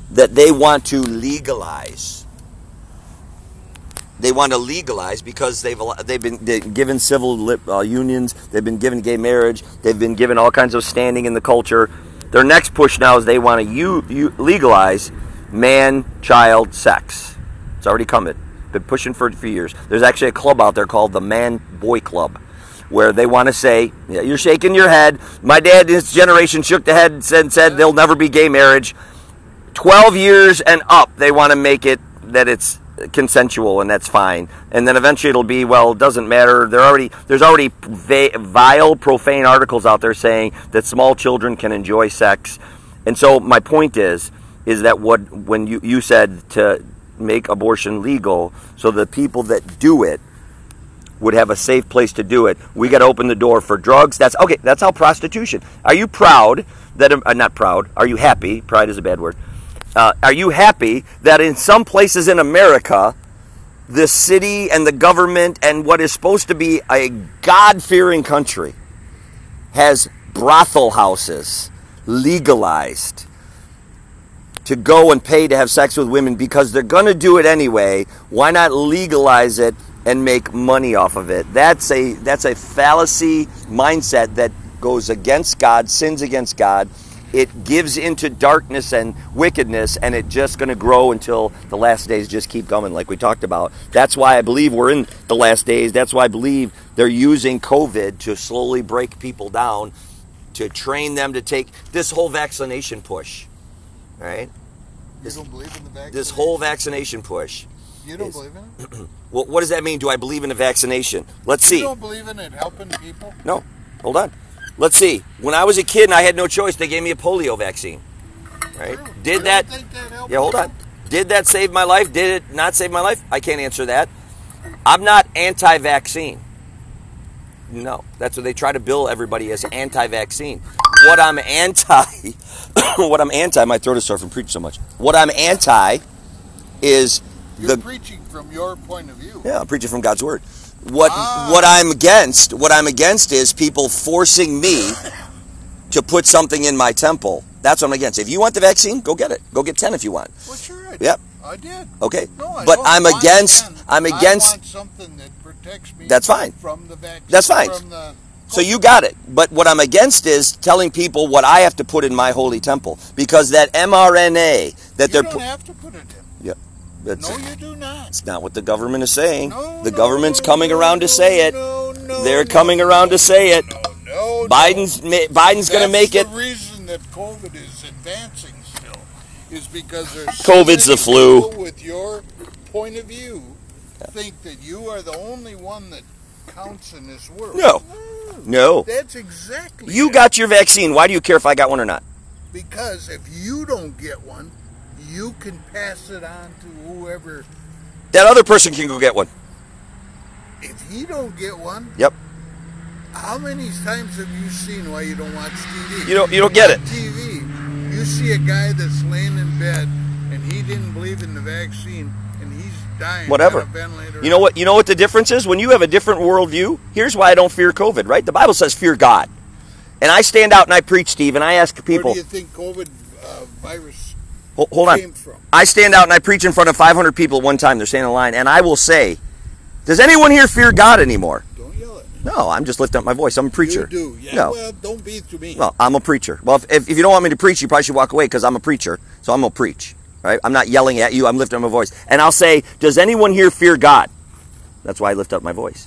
that they want to legalize. They want to legalize because they've been given civil unions, they've been given gay marriage, they've been given all kinds of standing in the culture. Their next push now is they want to legalize man-child sex. It's already coming. Been pushing for it for years. There's actually a club out there called the Man-Boy Club, where they want to say, yeah, you're shaking your head. My dad, his generation, shook the head and said there'll never be gay marriage. 12 years and up, they want to make it that it's consensual, and that's fine. And then eventually it'll be, well, it doesn't matter. There's already vile, profane articles out there saying that small children can enjoy sex. And so my point is that when you said to make abortion legal so the people that do it would have a safe place to do it, we got to open the door for drugs. That's how prostitution. Are you proud that, not proud, are you happy? Pride is a bad word. Are you happy that in some places in America, the city and the government and what is supposed to be a God-fearing country has brothel houses legalized to go and pay to have sex with women because they're going to do it anyway? Why not legalize it and make money off of it? That's a fallacy mindset that goes against God, sins against God. It gives into darkness and wickedness, and it's just going to grow until the last days just keep coming, like we talked about. That's why I believe we're in the last days. That's why I believe they're using COVID to slowly break people down, to train them to take this whole vaccination push, right? You don't believe in the vaccination? This whole vaccination push. You don't believe in it? Well, what does that mean? Do I believe in a vaccination? Let's see. You don't believe in it helping people? No. Hold on. Let's see. When I was a kid and I had no choice, they gave me a polio vaccine. Right? Did that? Yeah, hold on. Did that save my life? Did it not save my life? I can't answer that. I'm not anti-vaccine. No. That's what they try to bill everybody as anti-vaccine. What I'm anti, my throat is sore from preaching so much. What I'm anti is You're preaching from your point of view. Yeah, I'm preaching from God's word. What I'm against is people forcing me to put something in my temple. That's what I'm against. If you want the vaccine, go get it. Go get 10 if you want. Well, sure I did. Yep. I did. Okay. No, but I'm against. I want something that protects me. That's fine. From the vaccine. That's fine. So you got it. But what I'm against is telling people what I have to put in my holy temple, because that mRNA that you don't have to put it in. Yeah. No, you do not. It's not what the government is saying. The government's coming around to say it. They're coming around to say it. Biden's going to make it. The reason that COVID is advancing still is because there's COVID's the flu. People with your point of view think that you are the only one that counts in this world. No. That's exactly. You got your vaccine. Why do you care if I got one or not? Because if you don't get one, you can pass it on to whoever. That other person can go get one. If he don't get one. Yep. How many times have you seen why you don't watch TV? You don't get it. TV. You see a guy that's laying in bed and he didn't believe in the vaccine and he's dying. Whatever. On a ventilator. You know what? You know what the difference is? When you have a different worldview, here's why I don't fear COVID. Right? The Bible says fear God, and I stand out and I preach, Steve, and I ask people. Where do you think COVID virus? Hold on. I stand out and I preach in front of 500 people at one time. They're standing in line, and I will say, does anyone here fear God anymore? Don't yell at me. No, I'm just lifting up my voice. I'm a preacher. You do. Yeah, no. Well, don't be to me. Well, I'm a preacher. Well, if you don't want me to preach, you probably should walk away, because I'm a preacher, so I'm going to preach. Right? I'm not yelling at you. I'm lifting up my voice. And I'll say, does anyone here fear God? That's why I lift up my voice.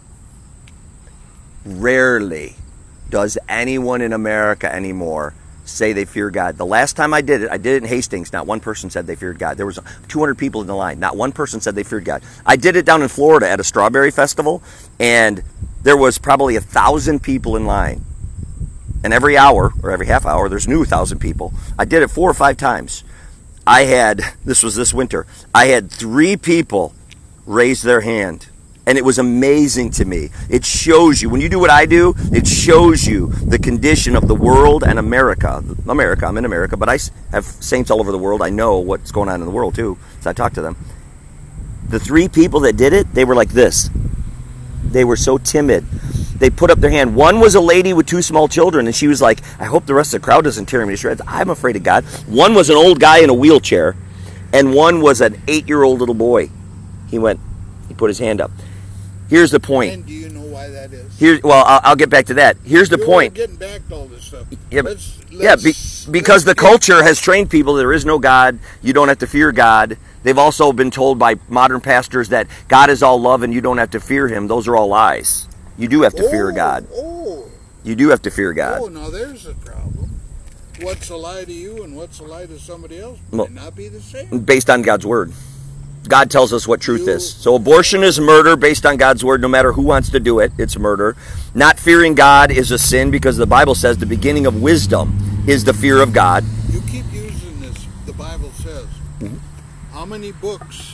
Rarely does anyone in America anymore say they fear God. The last time I did it in Hastings. Not one person said they feared God. There was 200 people in the line. Not one person said they feared God. I did it down in Florida at a strawberry festival, and there was probably 1,000 people in line. And every hour, or every half hour, there's new 1,000 people. I did it 4 or 5 times. This was this winter, I had 3 people raise their hand. And it was amazing to me. It shows you, when you do what I do, it shows you the condition of the world and America. I'm in America, but I have saints all over the world. I know what's going on in the world too, so I talk to them. The 3 people that did it, they were like this. They were so timid. They put up their hand. One was a lady with 2 small children, and she was like, I hope the rest of the crowd doesn't tear me to shreds. I'm afraid of God. One was an old guy in a wheelchair, and one was an 8-year-old little boy. He put his hand up. Here's the point. And do you know why that is? I'll get back to that. Here's the point. Getting back to all this stuff. Yeah, because the culture has trained people there is no God. You don't have to fear God. They've also been told by modern pastors that God is all love and you don't have to fear him. Those are all lies. You do have to fear God. You do have to fear God. Oh, now there's a problem. What's a lie to you and what's a lie to somebody else might not be the same. Based on God's word. God tells us what truth is. So abortion is murder based on God's word, no matter who wants to do it. It's murder. Not fearing God is a sin because the Bible says the beginning of wisdom is the fear of God. You keep using this, the Bible says. Mm-hmm. How many books?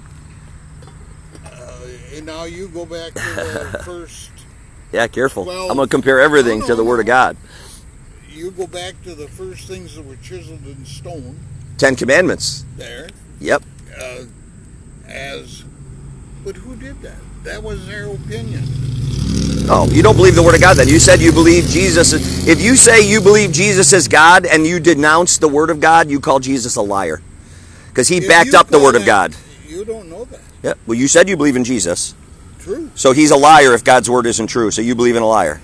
And now you go back to the first... Yeah, careful. I'm going to compare everything to the Word of God. You go back to the first things that were chiseled in stone. 10 Commandments. There. Yep. But who did that? That was their opinion. Oh, you don't believe the Word of God then. You said you believe Jesus. If you say you believe Jesus is God and you denounce the Word of God, you call Jesus a liar. Because he backed up the Word of God. You don't know that. Yeah. Well, you said you believe in Jesus. True. So he's a liar if God's Word isn't true. So you believe in a liar.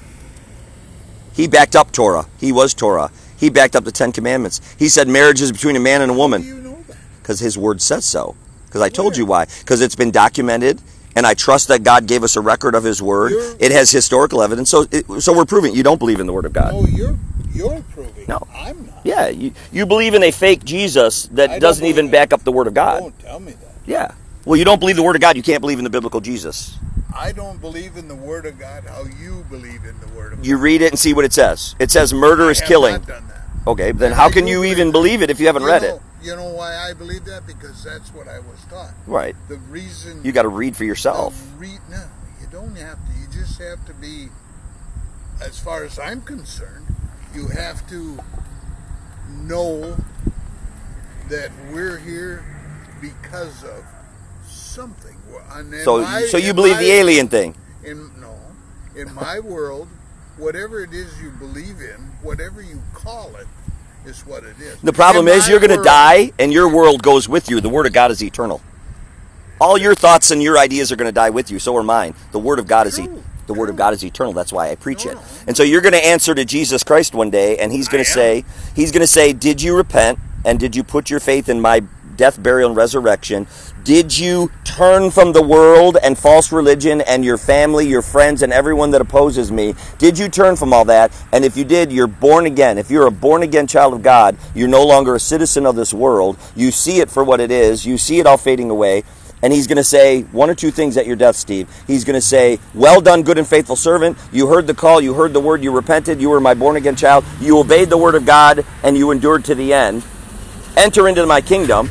He backed up Torah. He was Torah. He backed up the 10 Commandments. He said marriage is between a man and a woman. How do you know that? Because his Word says so. Because I told you why. Because it's been documented, and I trust that God gave us a record of his Word. It has historical evidence. So we're proving you don't believe in the Word of God. No, you're proving. No. I'm not. Yeah, you believe in a fake Jesus that doesn't even back up the Word of God. Don't tell me that. Yeah. Well, you don't believe the Word of God, you can't believe in the biblical Jesus. I don't believe in the Word of God how you believe in the Word of God. You read it and see what it says. It says murder is killing. I have not done that. Okay, then how can you even believe it if you haven't read it? You know why I believe that? Because that's what I was taught. Right. The reason... You got to read for yourself. No, you don't have to. You just have to be, as far as I'm concerned, you have to know that we're here because of something. So you believe the alien thing? In my world, whatever it is you believe in, whatever you call it, is what it is. The problem is you're going to die, and your world goes with you. The Word of God is eternal. All your thoughts and your ideas are going to die with you. So are mine. The Word of God is the Word of God is eternal. That's why I preach it. And so you're going to answer to Jesus Christ one day, and he's going to say, did you repent and did you put your faith in my death, burial, and resurrection? Did you turn from the world and false religion and your family, your friends, and everyone that opposes me? Did you turn from all that? And if you did, you're born again. If you're a born-again child of God, you're no longer a citizen of this world. You see it for what it is. You see it all fading away. And he's going to say one or two things at your death, Steve. He's going to say, well done, good and faithful servant. You heard the call. You heard the word. You repented. You were my born-again child. You obeyed the word of God, and you endured to the end. Enter into my kingdom.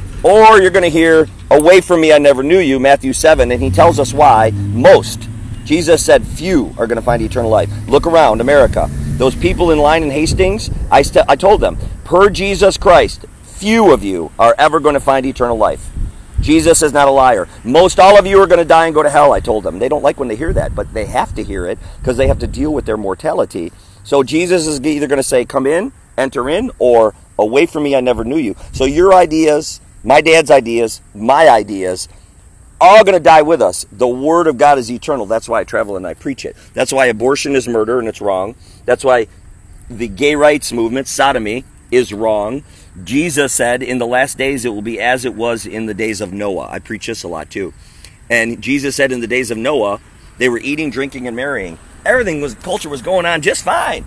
Or you're going to hear, away from me, I never knew you, Matthew 7. And he tells us why. Most. Jesus said few are going to find eternal life. Look around, America. Those people in line in Hastings, I told them, per Jesus Christ, few of you are ever going to find eternal life. Jesus is not a liar. Most all of you are going to die and go to hell, I told them. They don't like when they hear that, but they have to hear it because they have to deal with their mortality. So Jesus is either going to say, come in, enter in, or away from me, I never knew you. So your ideas, my dad's ideas, my ideas, all going to die with us. The Word of God is eternal. That's why I travel and I preach it. That's why abortion is murder and it's wrong. That's why the gay rights movement, sodomy, is wrong. Jesus said, in the last days it will be as it was in the days of Noah. I preach this a lot too. And Jesus said in the days of Noah, they were eating, drinking, and marrying. Culture was going on just fine.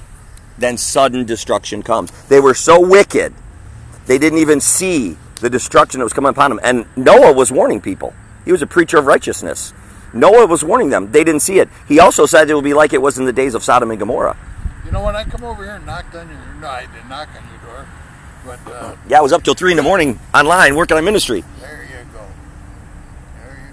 Then sudden destruction comes. They were so wicked, they didn't even see the destruction that was coming upon them. And Noah was warning people. He was a preacher of righteousness. Noah was warning them. They didn't see it. He also said it will be like it was in the days of Sodom and Gomorrah. You know, when I come over here and knocked on your... No, I didn't knock on your door. But, yeah, I was up till 3 in the morning online working on ministry. There you go. There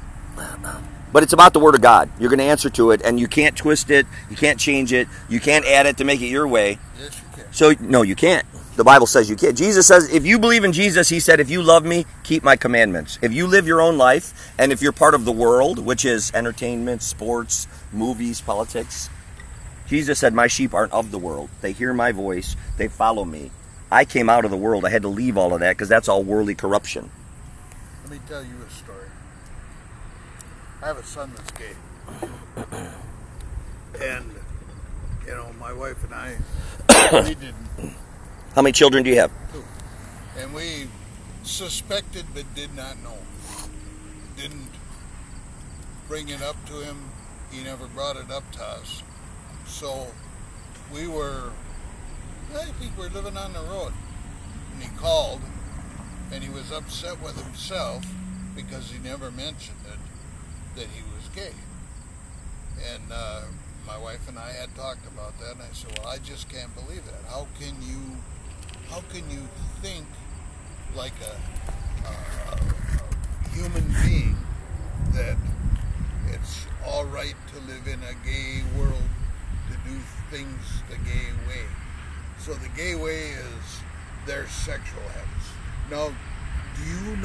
you go. But it's about the Word of God. You're going to answer to it, and you can't twist it. You can't change it. You can't add it to make it your way. Yes, you can. So, no, you can't. The Bible says you can't. Jesus says, if you believe in Jesus, he said, if you love me, keep my commandments. If you live your own life, and if you're part of the world, which is entertainment, sports, movies, politics. Jesus said, my sheep aren't of the world. They hear my voice. They follow me. I came out of the world. I had to leave all of that because that's all worldly corruption. Let me tell you a story. I have a son that's gay. And, you know, my wife and I, we didn't. How many children do you have? 2. And we suspected but did not know. Didn't bring it up to him. He never brought it up to us. So we were, I think we were living on the road. And he called, and he was upset with himself because he never mentioned it, that he was gay. And my wife and I had talked about that, and I said, well, I just can't believe that. How can you think like a human being that it's all right to live in a gay world, to do things the gay way? So the gay way is their sexual habits. Now, do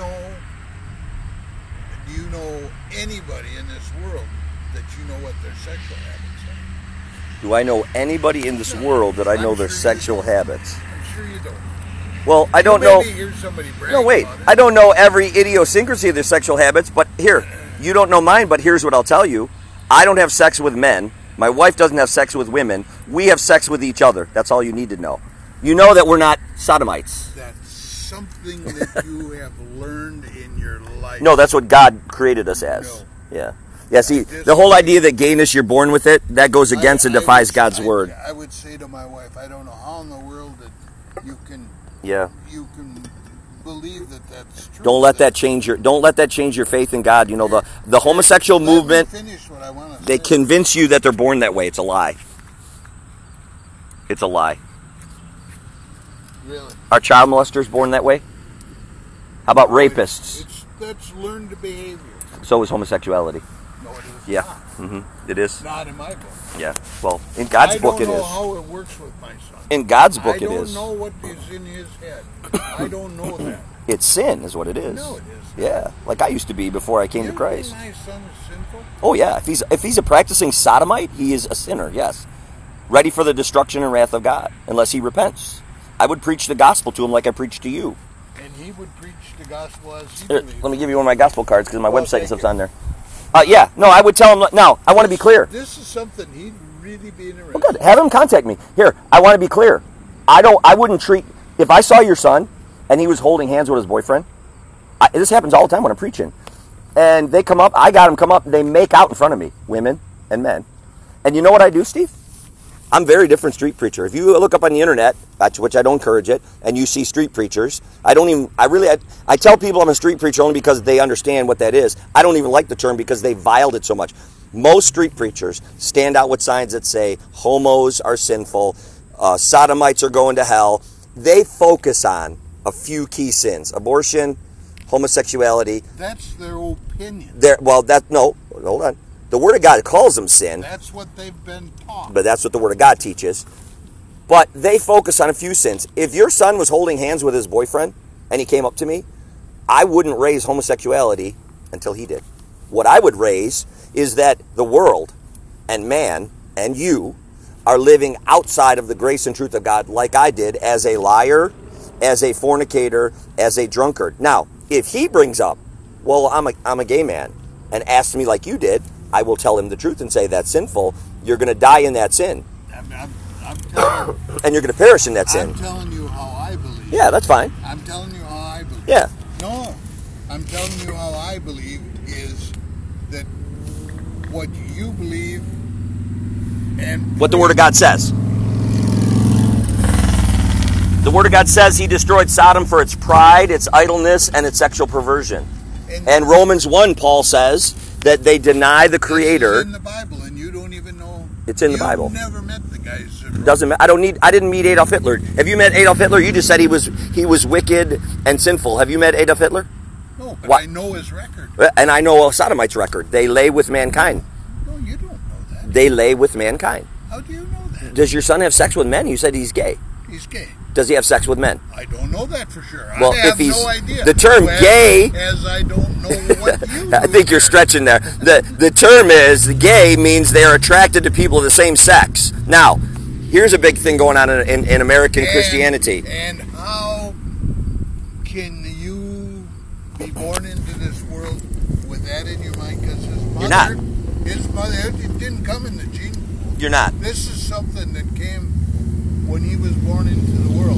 you know anybody in this world that you know what their sexual habits are? Do I know anybody in this world that I know their sexual habits? I'm sure you don't. Well, I don't know. Maybe hear somebody brag No, wait. about it. I don't know every idiosyncrasy of their sexual habits, but here, you don't know mine, but here's what I'll tell you. I don't have sex with men. My wife doesn't have sex with women. We have sex with each other. That's all you need to know. You know that we're not sodomites. That's something that you have learned in your life. No, that's what God created us as. No. Yeah. Yeah, see, the whole idea that gayness, you're born with it, that goes against and defies God's word. I would say to my wife, I don't know how in the world that you can believe that that's true. Don't let that change your faith in God. You know, the homosexual movement, Finish what I want to they say. convince you that they're born that way. It's a lie. It's a lie. Really? Are child molesters born that way? How about rapists? That's learned behavior. So is homosexuality. No, it is Yeah. not. It is. Not in my book. Yeah. Well, in God's book it I don't know is. how it works with my son. In God's book it I is. don't know what is in his head. I don't know that. It's sin is what it is. No, it is. Yeah. Like I used to be before I came to You Christ. think my son is sinful? Oh yeah. If he's a practicing sodomite, he is a sinner, yes. Ready for the destruction and wrath of God, unless he repents. I would preach the gospel to him like I preach to you. And he would preach the gospel as he Here, believed. let me give you one of my gospel cards because my Well, website and thank stuff's you. on there. Yeah. No, I would tell him. Now, I want to be clear. This is something he'd really be interested Well, good. Have him contact me. Here, I want to be clear. I wouldn't treat, if I saw your son and he was holding hands with his boyfriend, this happens all the time when I'm preaching. And they come up, I got them come up, they make out in front of me, women and men. And you know what I do, Steve? I'm a very different street preacher. If you look up on the internet, which I don't encourage it, and you see street preachers, I tell people I'm a street preacher only because they understand what that is. I don't even like the term because they viled it so much. Most street preachers stand out with signs that say homos are sinful, sodomites are going to hell. They focus on a few key sins: abortion, homosexuality. That's their opinion. No, hold on. The Word of God calls them sin. That's what they've been taught. But that's what the Word of God teaches. But they focus on a few sins. If your son was holding hands with his boyfriend and he came up to me, I wouldn't raise homosexuality until he did. What I would raise is that the world and man and you are living outside of the grace and truth of God like I did as a liar, as a fornicator, as a drunkard. Now, if he brings up, well, I'm a gay man, and asks me like you did, I will tell him the truth and say that's sinful. You're going to die in that sin. I'm telling you. And you're going to perish in that sin. I'm telling you how I believe. Yeah, that's fine. I'm telling you how I believe. Yeah. No, I'm telling you how I believe is that what you believe and What the Word of God says. The Word of God says he destroyed Sodom for its pride, its idleness, and its sexual perversion. And Romans 1, Paul says that they deny the Creator. It's in the Bible, and you don't even know. It's in the Bible. You've never met the guys. That Doesn't matter. I didn't meet Adolf Hitler. Have you met Adolf Hitler? You just said he was wicked and sinful. Have you met Adolf Hitler? No, but What? I know his record. And I know a Sodomite's record. They lay with mankind. No, you don't know that. They lay with mankind. How do you know that? Does your son have sex with men? You said he's gay. He's gay. Does he have sex with men? I don't know that for sure. Well, I have if he's no idea. the term gay, as I don't know what you. I think you're stretching there. The term is gay means they are attracted to people of the same sex. Now, here's a big thing going on in American Christianity. And how can you be born into this world with that in your mind? Because his mother, it didn't come in the gene pool. You're not. This is something that came when he was born into the world.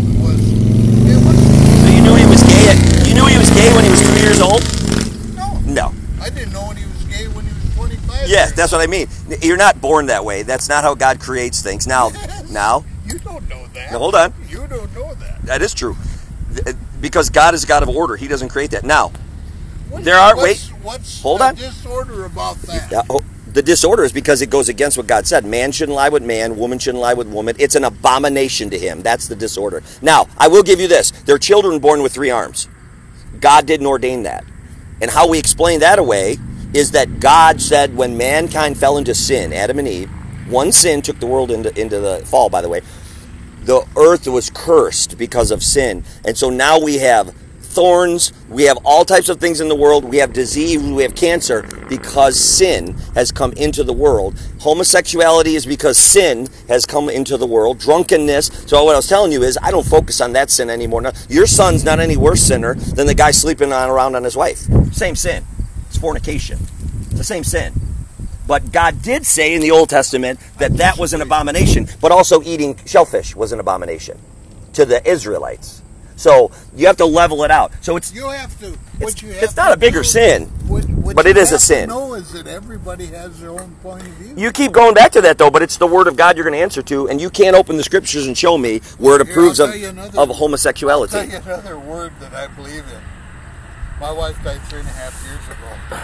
So you knew he was gay. You knew he was gay when he was 2 years old? No. I didn't know when he was gay when he was 25. Yes, that's what I mean. You're not born that way. That's not how God creates things. Now. You don't know that. Now, hold on. You don't know that. That is true. Because God is a God of order. He doesn't create that. Now, What's hold on. Disorder about that? The disorder is because it goes against what God said. Man shouldn't lie with man. Woman shouldn't lie with woman. It's an abomination to him. That's the disorder. Now, I will give you this. There are children born with 3 arms. God didn't ordain that. And how we explain that away is that God said when mankind fell into sin, Adam and Eve, one sin took the world into the fall, by the way. The earth was cursed because of sin. And so now we have thorns, we have all types of things in the world, we have disease, we have cancer because sin has come into the world. Homosexuality is because sin has come into the world. Drunkenness. So what I was telling you is I don't focus on that sin anymore. Now, your son's not any worse sinner than the guy sleeping around on his wife. Same sin. It's fornication. It's the same sin. But God did say in the Old Testament that was an abomination, but also eating shellfish was an abomination to the Israelites. So you have to level it out. So it's it's not a bigger sin, but it is a sin. What you have to know is that everybody has their own point of view. You keep going back to that though, but it's the Word of God you're going to answer to, and you can't open the Scriptures and show me where it approves of homosexuality. I'll tell you another word that I believe in. My wife died 3.5 years ago,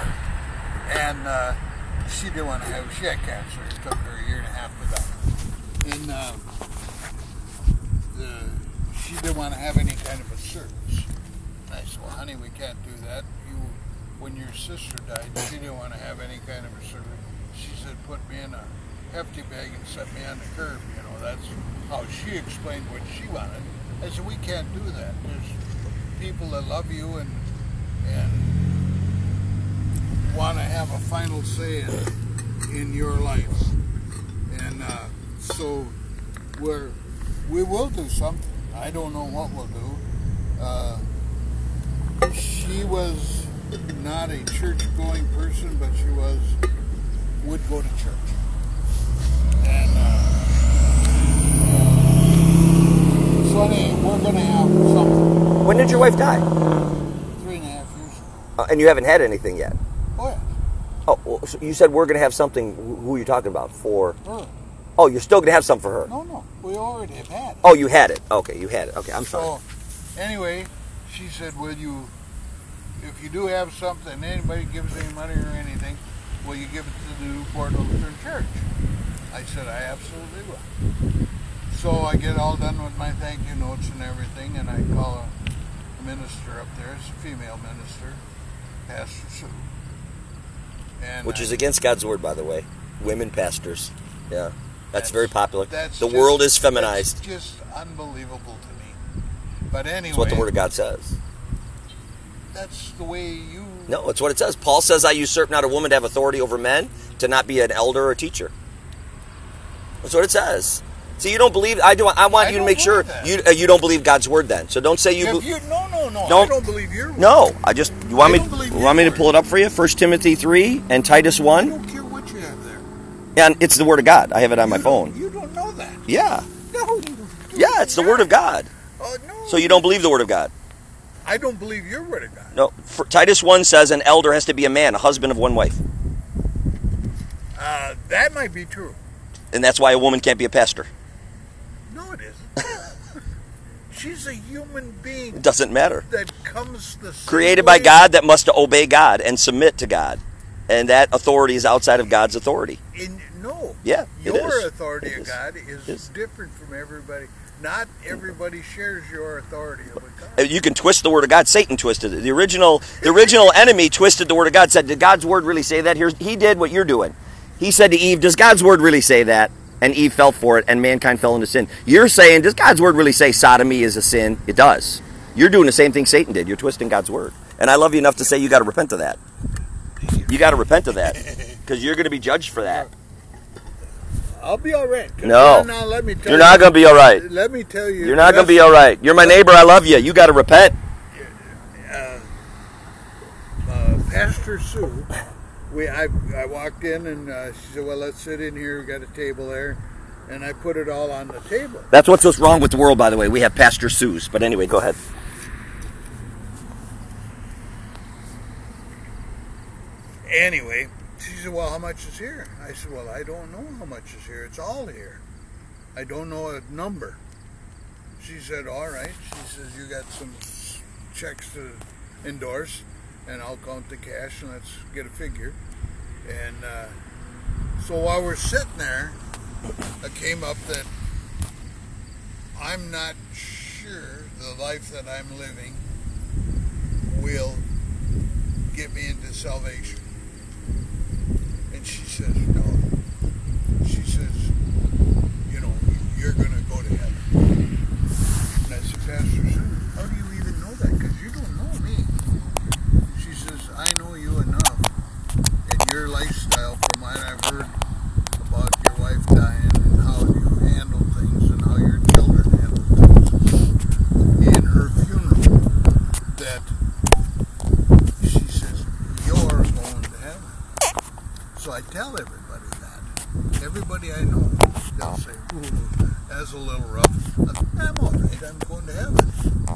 and she didn't want to have. She had cancer. It took her 1.5 years to die. And she didn't want to have any kind of a service. And I said, "Well, honey, we can't do that. When your sister died, she didn't want to have any kind of a service." She said, "Put me in a hefty bag and set me on the curb." You know, that's how she explained what she wanted. I said, "We can't do that. There's people that love you and want to have a final say in your life." And so we will do something. I don't know what we'll do. She was not a church-going person, but she would go to church. And so anyway, we're going to have something. When did your wife die? 3.5 years ago. And you haven't had anything yet? Oh, yeah. Oh, well, so you said we're going to have something. Who are you talking about? For her. Oh, you're still going to have some for her? No. We already have had it. Oh, you had it. Okay, you had it. Okay, I'm sorry. So, anyway, she said, if you do have something, anybody gives any money or anything, will you give it to the Newport Lutheran Church? I said, I absolutely will. So I get all done with my thank you notes and everything, and I call a minister up there. It's a female minister, Pastor Sue. And which is against God's word, by the way. Women pastors. Yeah. That's very popular. The world is feminized. It's just unbelievable to me. But anyway. It's what the Word of God says. That's the way you... No, it's what it says. Paul says, I usurp not a woman to have authority over men, to not be an elder or a teacher. That's what it says. See, you don't believe... I want you to make sure you don't believe God's Word then. So don't say you... No. I don't believe your word. No, you want me to pull it up for you? 1 Timothy 3 and Titus 1? I don't care what you have there. And it's the Word of God. I have it on my phone. You don't know that. Yeah. No. Yeah, it's the Word of God. No. So you don't believe the Word of God? I don't believe your Word of God. No. Titus 1 says an elder has to be a man, a husband of one wife. That might be true. And that's why a woman can't be a pastor. No, it isn't. She's a human being. It doesn't matter. That comes the same created way. by God that must obey God and submit to God. And that authority is outside of God's authority. No. Yeah, your authority of God is different from everybody. Not everybody shares your authority of God. You can twist the Word of God. Satan twisted it. The original enemy twisted the Word of God. Said, did God's Word really say that? He did what you're doing. He said to Eve, does God's Word really say that? and Eve fell for it, and mankind fell into sin. You're saying, does God's word really say sodomy is a sin? It does. You're doing the same thing Satan did. You're twisting God's word. And I love you enough to say you got to repent of that. You got to repent of that, because you're going to be judged for that. I'll be all right. No. Now, let me tell You're not going to be all right. Let me tell you. You're not going to be all right. You're my neighbor. I love you. You got to repent. Pastor Sue, I walked in and she said, well, let's sit in here. We got a table there. And I put it all on the table. That's what's so wrong with the world, by the way. We have Pastor Sue's. But anyway, go ahead. Anyway, she said, well, how much is here? I said, well, I don't know how much is here. It's all here. I don't know a number. She said, all right. She says, you got some checks to endorse, and I'll count the cash, and let's get a figure. And so while we're sitting there, it came up that I'm not sure the life that I'm living will get me into salvation. And she says, no. She says, you know, you're going to go to heaven. And I said, Pastor Sue, how do you even know that? Because you don't know me. She says, I know you enough and your lifestyle from what I've heard about your wife dying and how you handle things and how your children handle things in her funeral, that she says, you're going to heaven. So I tell everybody that. Everybody I know, they'll say, ooh, that's a little rough. I'm all right, I'm going to heaven.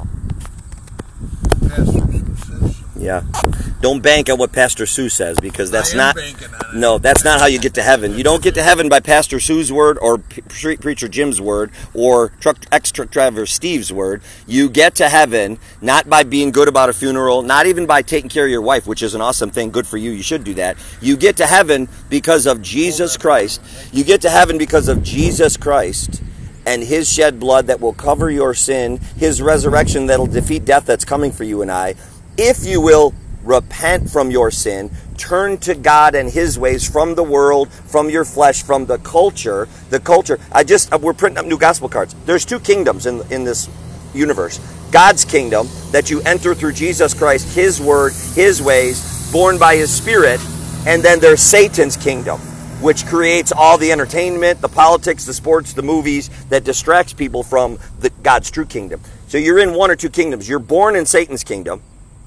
Pastor Sue says so. Yeah. Don't bank on what Pastor Sue says, because that's not. Banking on it. No, that's not how you get to heaven. You don't get to heaven by Pastor Sue's word or Street Preacher Jim's word or ex-truck driver Steve's word. You get to heaven not by being good about a funeral, not even by taking care of your wife, which is an awesome thing. Good for you. You should do that. You get to heaven because of Jesus Christ. You get to heaven because of Jesus Christ and his shed blood that will cover your sin, his resurrection that will defeat death that's coming for you and I. If you will repent from your sin, turn to God and his ways, from the world, from your flesh, from the culture. We're printing up new gospel cards. There's two kingdoms in this universe. God's kingdom that you enter through Jesus Christ, his word, his ways, born by his spirit. And then there's Satan's kingdom, which creates all the entertainment, the politics, the sports, the movies that distracts people from God's true kingdom. So you're in one or two kingdoms. You're born in Satan's kingdom.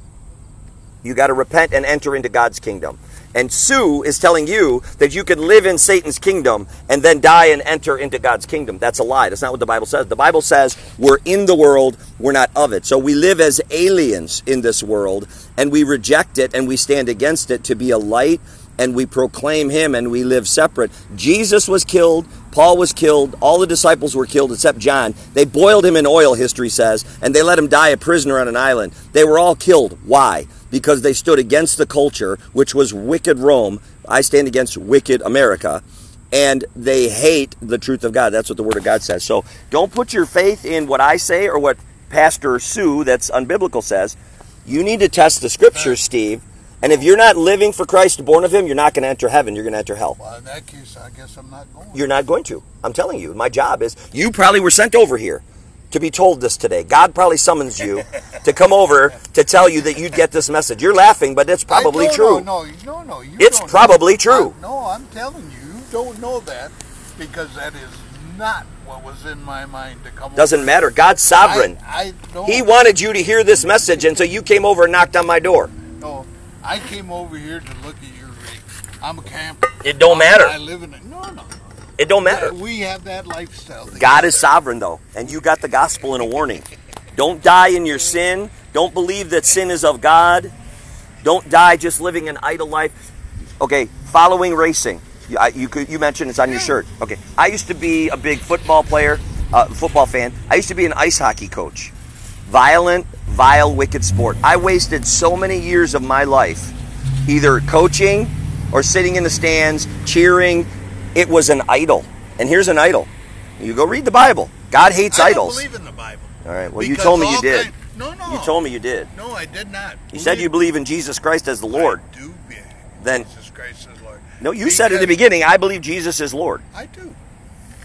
You got to repent and enter into God's kingdom. And Sue is telling you that you can live in Satan's kingdom and then die and enter into God's kingdom. That's a lie. That's not what the Bible says. The Bible says we're in the world, we're not of it. So we live as aliens in this world, and we reject it and we stand against it to be a light, and we proclaim him, and we live separate. Jesus was killed. Paul was killed. All the disciples were killed except John. They boiled him in oil, history says, and they let him die a prisoner on an island. They were all killed. Why? Because they stood against the culture, which was wicked Rome. I stand against wicked America. And they hate the truth of God. That's what the Word of God says. So don't put your faith in what I say or what Pastor Sue, that's unbiblical, says. You need to test the Scriptures, Steve. And if you're not living for Christ, born of him, you're not going to enter heaven. You're going to enter hell. Well, in that case, I guess I'm not going. You're not going to. I'm telling you. My job is, you probably were sent over here to be told this today. God probably summons you to come over to tell you that you'd get this message. You're laughing, but it's probably true. No. It's probably true. No, I'm telling you, you don't know that, because that is not what was in my mind to come. Doesn't matter. God's sovereign. I don't. He wanted you to hear this message, and so you came over and knocked on my door. No, I came over here to look at your rig. I'm a camper. It don't matter. I live in it. No. It don't matter. We have that lifestyle. God is sovereign, though, and you got the gospel in a warning. Don't die in your sin. Don't believe that sin is of God. Don't die just living an idle life. Okay, following racing. You mentioned it's on your shirt. Okay, I used to be a big football player, football fan. I used to be an ice hockey coach. Violent, vile, wicked sport. I wasted so many years of my life either coaching or sitting in the stands, cheering. It was an idol. And here's an idol. You go read the Bible. God hates idols. I don't believe in the Bible. All right, well, you told me you did. No. You told me you did. No, I did not. You said you believe in Jesus Christ as the Lord. I do believe Then, Jesus Christ as Lord. no, you said at the beginning, I believe Jesus is Lord. I do.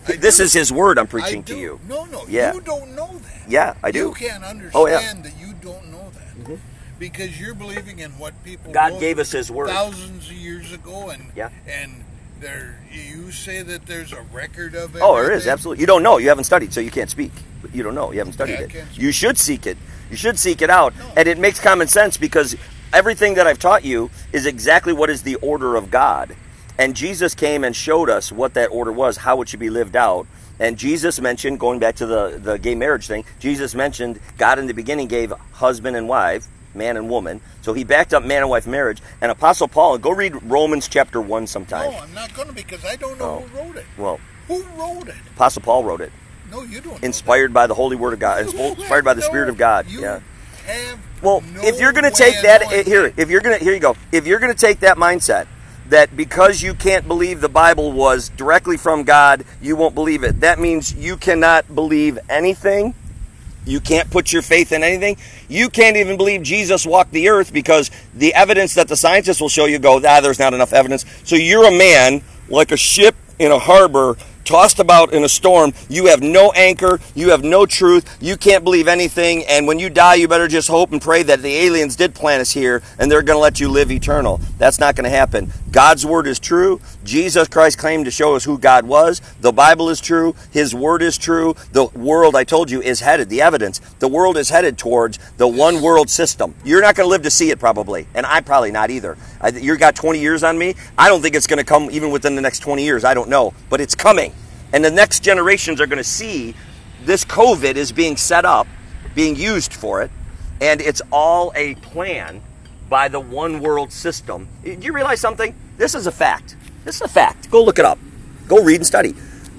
This is His word I'm I preaching do. to you. No, Yeah. You don't know that. Yeah, I do. You can't understand Oh, yeah. that you don't know that. Because you're believing in what people God wrote gave us His word. thousands of years ago, and Yeah. and you say that there's a record of it. Oh, there is, absolutely. You don't know. You haven't studied, so you can't speak. You don't know. You haven't studied Yeah, I it. can't speak. You should seek it. You should seek it out. No. And it makes common sense because everything that I've taught you is exactly what is the order of God. And Jesus came and showed us what that order was, how it should be lived out. And Jesus mentioned, going back to the gay marriage thing, Jesus mentioned God in the beginning gave husband and wife, man and woman. So He backed up man and wife marriage. And Apostle Paul, go read Romans chapter 1 sometime. No, I'm not going to because I don't know who wrote it. Well, Who wrote it? Apostle Paul wrote it. No, you don't. Inspired by the Holy Word of God. Inspired by the Spirit of God. You Yeah. have Well, no if you're going to way take of that knowing here you go. If you're going to take that mindset that because you can't believe the Bible was directly from God, you won't believe it. That means you cannot believe anything. You can't put your faith in anything. You can't even believe Jesus walked the earth because the evidence that the scientists will show you there's not enough evidence. So you're a man like a ship in a harbor tossed about in a storm. You have no anchor. You have no truth. You can't believe anything. And when you die, you better just hope and pray that the aliens did plant us here and they're going to let you live eternal. That's not going to happen. God's word is true. Jesus Christ claimed to show us who God was. The Bible is true. His word is true. The world, I told you, is headed. The evidence. The world is headed towards the one world system. You're not going to live to see it probably. And I'm probably not either. You got 20 years on me. I don't think it's going to come even within the next 20 years. I don't know. But it's coming. And the next generations are going to see this COVID is being set up, being used for it, and it's all a plan by the one world system. Do you realize something? This is a fact. This is a fact. Go look it up. Go read and study.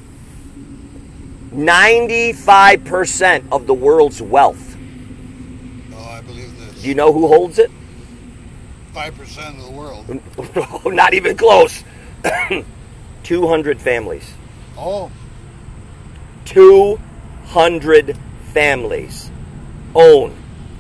95% of the world's wealth. Oh, I believe this. Do you know who holds it? 5% of the world. Not even close. 200 families. Oh, 200 families own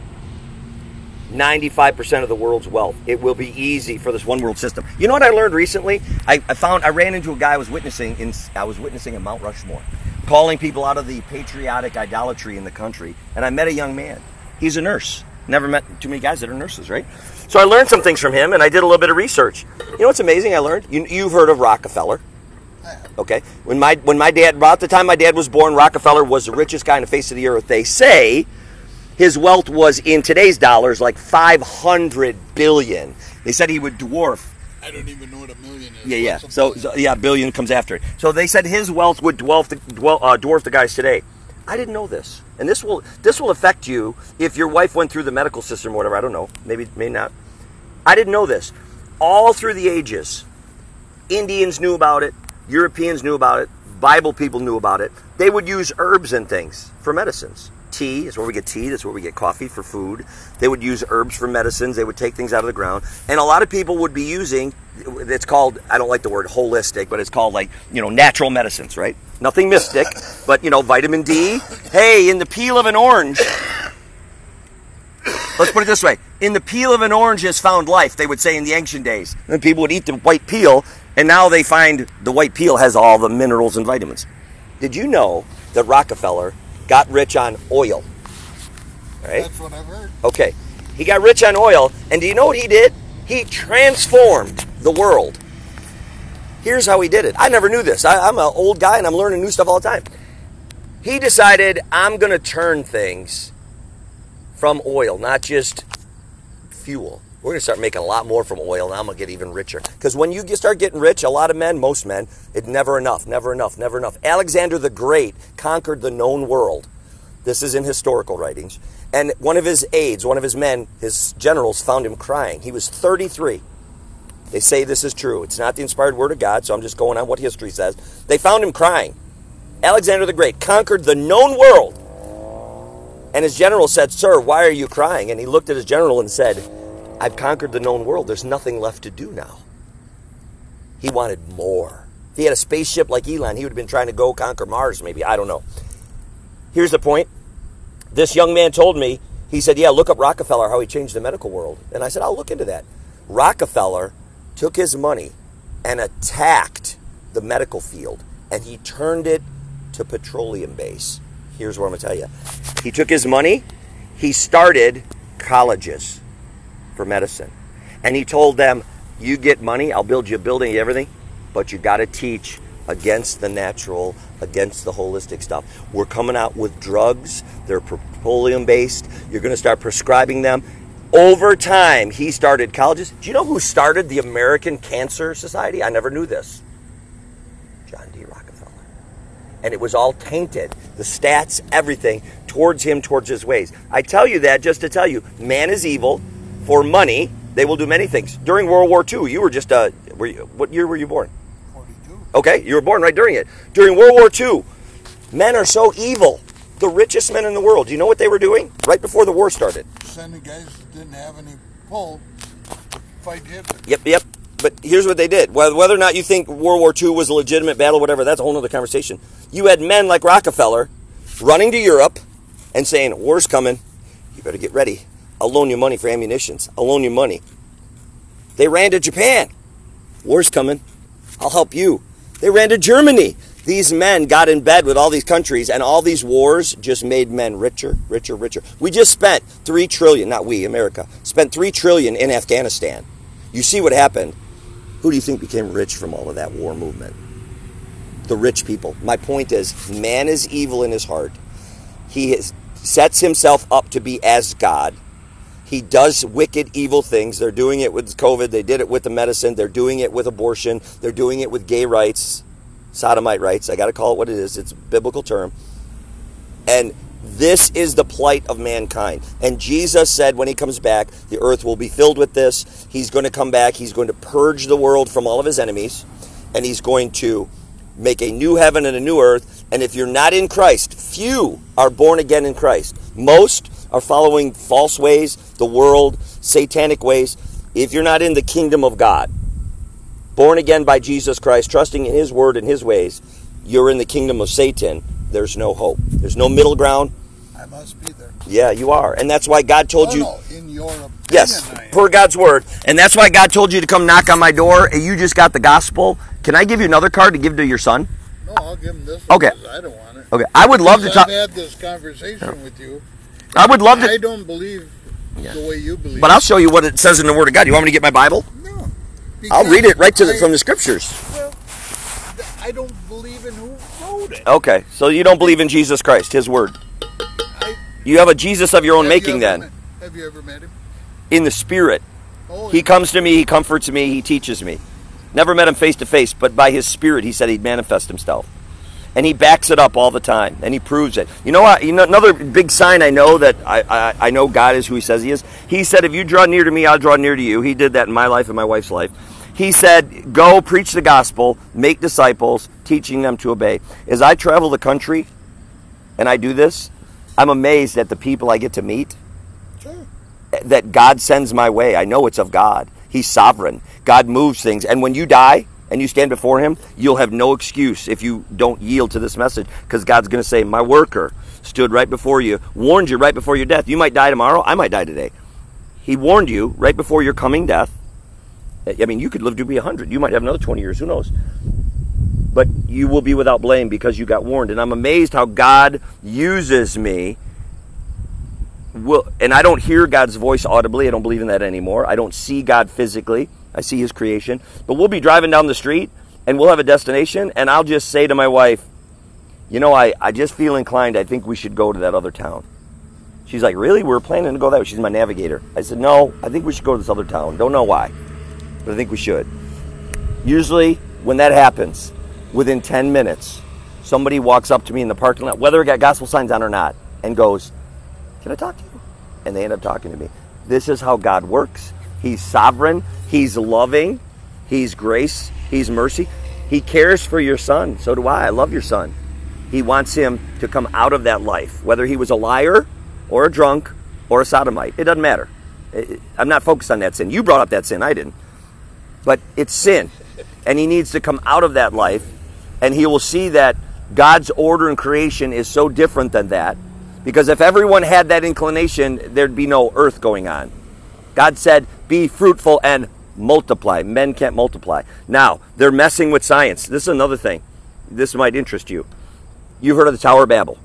95% of the world's wealth. It will be easy for this one world system. You know what I learned recently? I ran into a guy I was witnessing in Mount Rushmore, calling people out of the patriotic idolatry in the country. And I met a young man. He's a nurse. Never met too many guys that are nurses, right? So I learned some things from him, and I did a little bit of research. You know what's amazing I learned? You've heard of Rockefeller. Okay, when my dad, about the time my dad was born, Rockefeller was the richest guy on the face of the earth. They say his wealth was in today's dollars like 500 billion. They said he would dwarf. I don't even know what a million is. Yeah. What's a billion? Billion comes after it. So they said his wealth would dwarf the guys today. I didn't know this, and this will affect you if your wife went through the medical system or whatever. I don't know. Maybe not. I didn't know this. All through the ages, Indians knew about it. Europeans knew about it. Bible people knew about it. They would use herbs and things for medicines. Tea is where we get tea. That's where we get coffee for food. They would use herbs for medicines. They would take things out of the ground. And a lot of people would be using, it's called, I don't like the word holistic, but it's called natural medicines, right? Nothing mystic, but, vitamin D. Hey, in the peel of an orange, let's put it this way. In the peel of an orange is found life, they would say in the ancient days. And people would eat the white peel, and now they find the white peel has all the minerals and vitamins. Did you know that Rockefeller got rich on oil? Right? That's what I've heard. Okay. He got rich on oil, and do you know what he did? He transformed the world. Here's how he did it. I never knew this. I'm an old guy, and I'm learning new stuff all the time. He decided, I'm going to turn things from oil, not just fuel. We're going to start making a lot more from oil, and I'm going to get even richer. Because when you start getting rich, a lot of men, most men, it's never enough, never enough, never enough. Alexander the Great conquered the known world. This is in historical writings. And one of his aides, one of his men, his generals, found him crying. He was 33. They say this is true. It's not the inspired word of God, so I'm just going on what history says. They found him crying. Alexander the Great conquered the known world. And his general said, "Sir, why are you crying?" And he looked at his general and said, "I've conquered the known world. There's nothing left to do now." He wanted more. If he had a spaceship like Elon, he would have been trying to go conquer Mars, maybe. I don't know. Here's the point. This young man told me, he said, yeah, look up Rockefeller, how he changed the medical world. And I said, I'll look into that. Rockefeller took his money and attacked the medical field, and he turned it to petroleum base. Here's what I'm going to tell you. He took his money, he started colleges for medicine. And he told them, you get money, I'll build you a building, everything, but you got to teach against the natural, against the holistic stuff. We're coming out with drugs, they're petroleum based, you're going to start prescribing them. Over time, he started colleges. Do you know who started the American Cancer Society? I never knew this. John D. Rockefeller. And it was all tainted. The stats, everything, towards him, towards his ways. I tell you that just to tell you, man is evil. For money, they will do many things. During World War II, you were just, what year were you born? 42. Okay, you were born right during it. During World War II, men are so evil. The richest men in the world, do you know what they were doing? Right before the war started. Sending guys that didn't have any pull to fight Hitler. Yep. But here's what they did. Whether or not you think World War II was a legitimate battle, whatever, that's a whole other conversation. You had men like Rockefeller running to Europe and saying, war's coming. You better get ready. I'll loan you money for ammunitions. I'll loan you money. They ran to Japan. War's coming. I'll help you. They ran to Germany. These men got in bed with all these countries, and all these wars just made men richer. We just spent $3 trillion, not we, America, spent $3 trillion in Afghanistan. You see what happened. Who do you think became rich from all of that war movement? The rich people. My point is, man is evil in his heart. He sets himself up to be as God. He does wicked, evil things. They're doing it with COVID. They did it with the medicine. They're doing it with abortion. They're doing it with gay rights, sodomite rights. I got to call it what it is. It's a biblical term. And this is the plight of mankind. And Jesus said when he comes back, the earth will be filled with this. He's going to come back. He's going to purge the world from all of his enemies. And he's going to make a new heaven and a new earth. And if you're not in Christ, few are born again in Christ. Most are following false ways, the world, satanic ways. If you're not in the kingdom of God, born again by Jesus Christ, trusting in his word and his ways, you're in the kingdom of Satan. There's no hope. There's no middle ground. I must be there. Yeah, you are. And that's why God told you. No, in your opinion, yes, per God's word. And that's why God told you to come knock on my door. And you just got the gospel. Can I give you another card to give to your son? No, I'll give him this one. Okay. I don't want it. Okay. I would love to talk. I've had this conversation with you. I would love to. I don't believe the way you believe. But I'll show you what it says in the Word of God. You want me to get my Bible? No. I'll read it right from the Scriptures. Well, I don't believe in who wrote it. Okay, so you don't believe in Jesus Christ, his Word. You have a Jesus of your own making then. Have you ever met him? In the Spirit. Oh, he comes to me, he comforts me, he teaches me. Never met him face to face, but by his Spirit he said he'd manifest himself. And he backs it up all the time, and he proves it. You know what? Another big sign I know that I know God is who he says he is. He said, if you draw near to me, I'll draw near to you. He did that in my life and my wife's life. He said, go preach the gospel, make disciples, teaching them to obey. As I travel the country, and I do this, I'm amazed at the people I get to meet. Sure. That God sends my way. I know it's of God. He's sovereign. God moves things. And when you die, and you stand before him, you'll have no excuse if you don't yield to this message, because God's going to say, my worker stood right before you, warned you right before your death. You might die tomorrow. I might die today. He warned you right before your coming death. I mean, you could live to be 100. You might have another 20 years. Who knows? But you will be without blame because you got warned. And I'm amazed how God uses me. And I don't hear God's voice audibly. I don't believe in that anymore. I don't see God physically. I see his creation. But we'll be driving down the street, and we'll have a destination, and I'll just say to my wife, you know, I just feel inclined. I think we should go to that other town. She's like, really? We're planning to go that way. She's my navigator. I said, no, I think we should go to this other town. Don't know why, but I think we should. Usually, when that happens, within 10 minutes, somebody walks up to me in the parking lot, whether it got gospel signs on or not, and goes, can I talk to you? And they end up talking to me. This is how God works. He's sovereign. He's loving. He's grace. He's mercy. He cares for your son. So do I. I love your son. He wants him to come out of that life, whether he was a liar or a drunk or a sodomite. It doesn't matter. I'm not focused on that sin. You brought up that sin. I didn't. But it's sin. And he needs to come out of that life, and he will see that God's order in creation is so different than that. Because if everyone had that inclination, there'd be no earth going on. God said, be fruitful and multiply. Men can't multiply. Now, they're messing with science. This is another thing. This might interest you. You've heard of the Tower of Babel.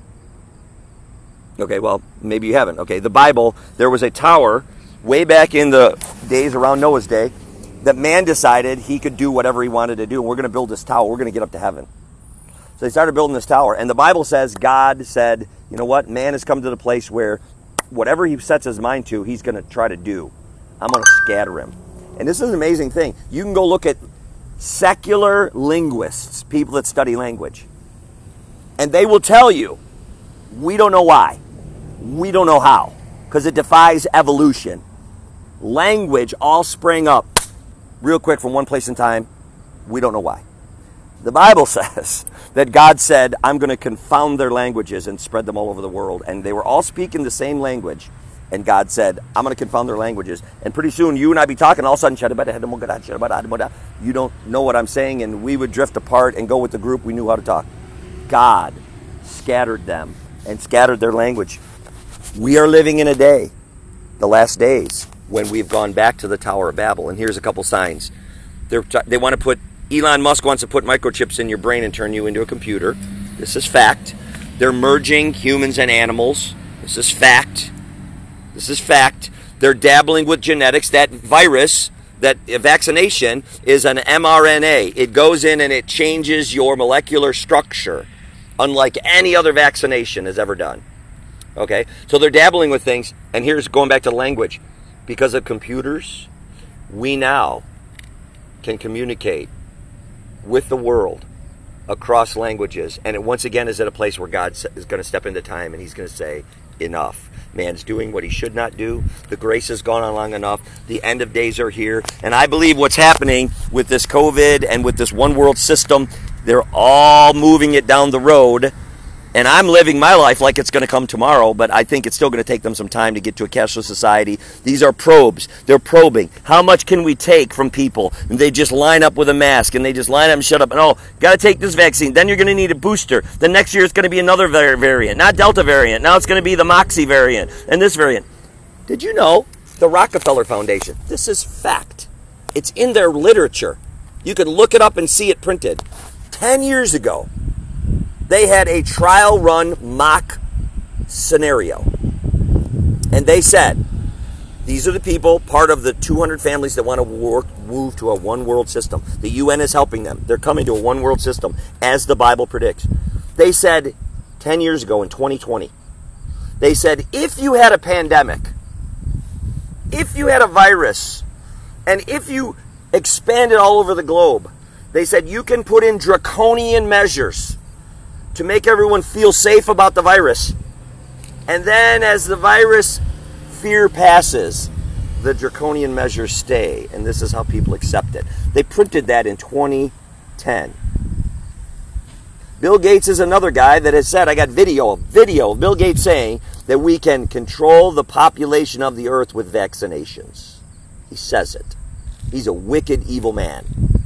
Okay, well, maybe you haven't. Okay, the Bible, there was a tower way back in the days around Noah's day that man decided he could do whatever he wanted to do. And we're going to build this tower. We're going to get up to heaven. So they started building this tower. And the Bible says God said, you know what? Man has come to the place where whatever he sets his mind to, he's going to try to do. I'm going to scatter him. And this is an amazing thing. You can go look at secular linguists, people that study language. And they will tell you, we don't know why. We don't know how. Because it defies evolution. Language all sprang up real quick from one place in time. We don't know why. The Bible says that God said, I'm going to confound their languages and spread them all over the world. And they were all speaking the same language. And God said, I'm going to confound their languages. And pretty soon you and I be talking, all of a sudden, you don't know what I'm saying. And we would drift apart and go with the group we knew how to talk. God scattered them and scattered their language. We are living in a day, the last days, when we've gone back to the Tower of Babel. And here's a couple signs. They want to put, Elon Musk wants to put microchips in your brain and turn you into a computer. This is fact. They're merging humans and animals. This is fact. This is fact. They're dabbling with genetics. That virus, that vaccination, is an mRNA. It goes in and it changes your molecular structure, unlike any other vaccination has ever done. Okay? So they're dabbling with things. And here's going back to language. Because of computers, we now can communicate with the world across languages. And it once again is at a place where God is going to step into time and he's going to say, enough. Man's doing what he should not do. The grace has gone on long enough. The end of days are here. And I believe what's happening with this COVID and with this one world system, they're all moving it down the road. And I'm living my life like it's going to come tomorrow, but I think it's still going to take them some time to get to a cashless society. These are probes. They're probing. How much can we take from people? And they just line up with a mask, and they just line up and shut up. And, got to take this vaccine. Then you're going to need a booster. The next year it's going to be another variant, not Delta variant. Now it's going to be the Moxie variant and this variant. Did you know the Rockefeller Foundation? This is fact. It's in their literature. You can look it up and see it printed. 10 years ago, they had a trial run mock scenario. And they said, these are the people, part of the 200 families that want to move to a one world system. The UN is helping them. They're coming to a one world system, as the Bible predicts. They said 10 years ago in 2020, they said, if you had a pandemic, if you had a virus, and if you expanded all over the globe, they said you can put in draconian measures to make everyone feel safe about the virus. And then as the virus fear passes, the draconian measures stay. And this is how people accept it. They printed that in 2010. Bill Gates is another guy that has said, I got video of Bill Gates saying that we can control the population of the earth with vaccinations. He says it. He's a wicked, evil man.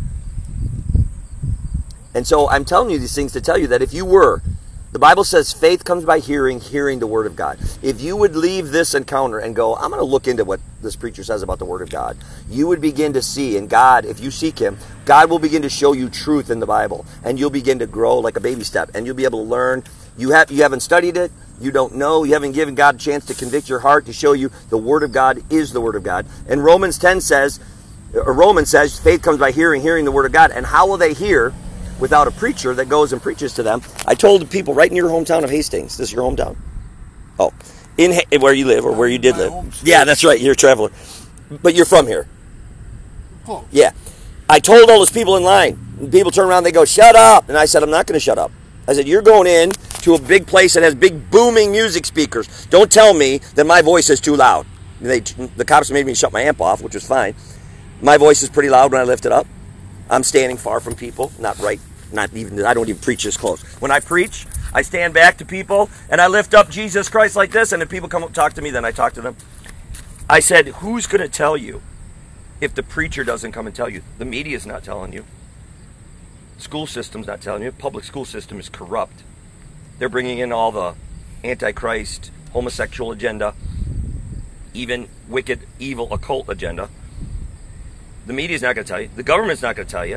And so I'm telling you these things to tell you that if you were, the Bible says faith comes by hearing, hearing the Word of God. If you would leave this encounter and go, I'm going to look into what this preacher says about the Word of God, you would begin to see, and God, if you seek Him, God will begin to show you truth in the Bible. And you'll begin to grow like a baby step. And you'll be able to learn. You haven't studied it. You don't know. You haven't given God a chance to convict your heart, to show you the Word of God is the Word of God. And Romans says, faith comes by hearing, hearing the Word of God. And how will they hear without a preacher that goes and preaches to them? I told the people right in your hometown of Hastings. This is your hometown. Oh, where you live or where you did live. Yeah, that's right. You're a traveler. But you're from here. Close. Yeah. I told all those people in line. And people turn around, they go, shut up. And I said, I'm not going to shut up. I said, you're going in to a big place that has big booming music speakers. Don't tell me that my voice is too loud. The cops made me shut my amp off, which was fine. My voice is pretty loud when I lift it up. I'm standing far from people, I don't even preach this close. When I preach, I stand back to people and I lift up Jesus Christ like this, and if people come up and talk to me, then I talk to them. I said, who's going to tell you if the preacher doesn't come and tell you? The media's not telling you. School system's not telling you. Public school system is corrupt. They're bringing in all the antichrist, homosexual agenda, even wicked, evil, occult agenda. The media's not going to tell you. The government's not going to tell you.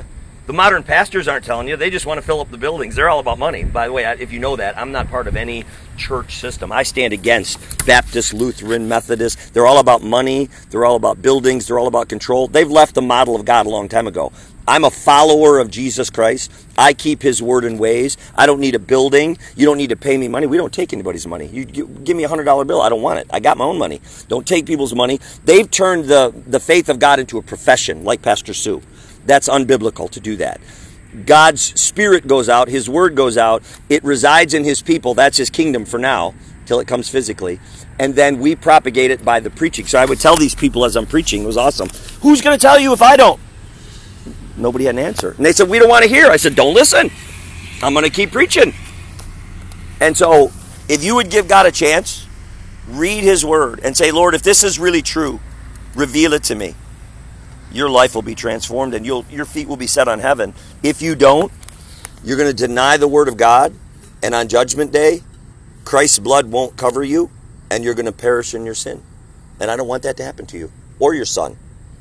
The modern pastors aren't telling you. They just want to fill up the buildings. They're all about money. By the way, if you know that, I'm not part of any church system. I stand against Baptist, Lutheran, Methodist. They're all about money. They're all about buildings. They're all about control. They've left the model of God a long time ago. I'm a follower of Jesus Christ. I keep his word and ways. I don't need a building. You don't need to pay me money. We don't take anybody's money. You give me a $100 bill. I don't want it. I got my own money. Don't take people's money. They've turned the faith of God into a profession, like Pastor Sue. That's unbiblical to do that. God's Spirit goes out. His word goes out. It resides in his people. That's his kingdom for now, till it comes physically. And then we propagate it by the preaching. So I would tell these people as I'm preaching, it was awesome, who's going to tell you if I don't? Nobody had an answer. And they said, we don't want to hear. I said, don't listen. I'm going to keep preaching. And so if you would give God a chance, read his word and say, Lord, if this is really true, reveal it to me. Your life will be transformed and your feet will be set on heaven. If you don't, you're going to deny the word of God, and on Judgment Day, Christ's blood won't cover you, and you're going to perish in your sin. And I don't want that to happen to you or your son.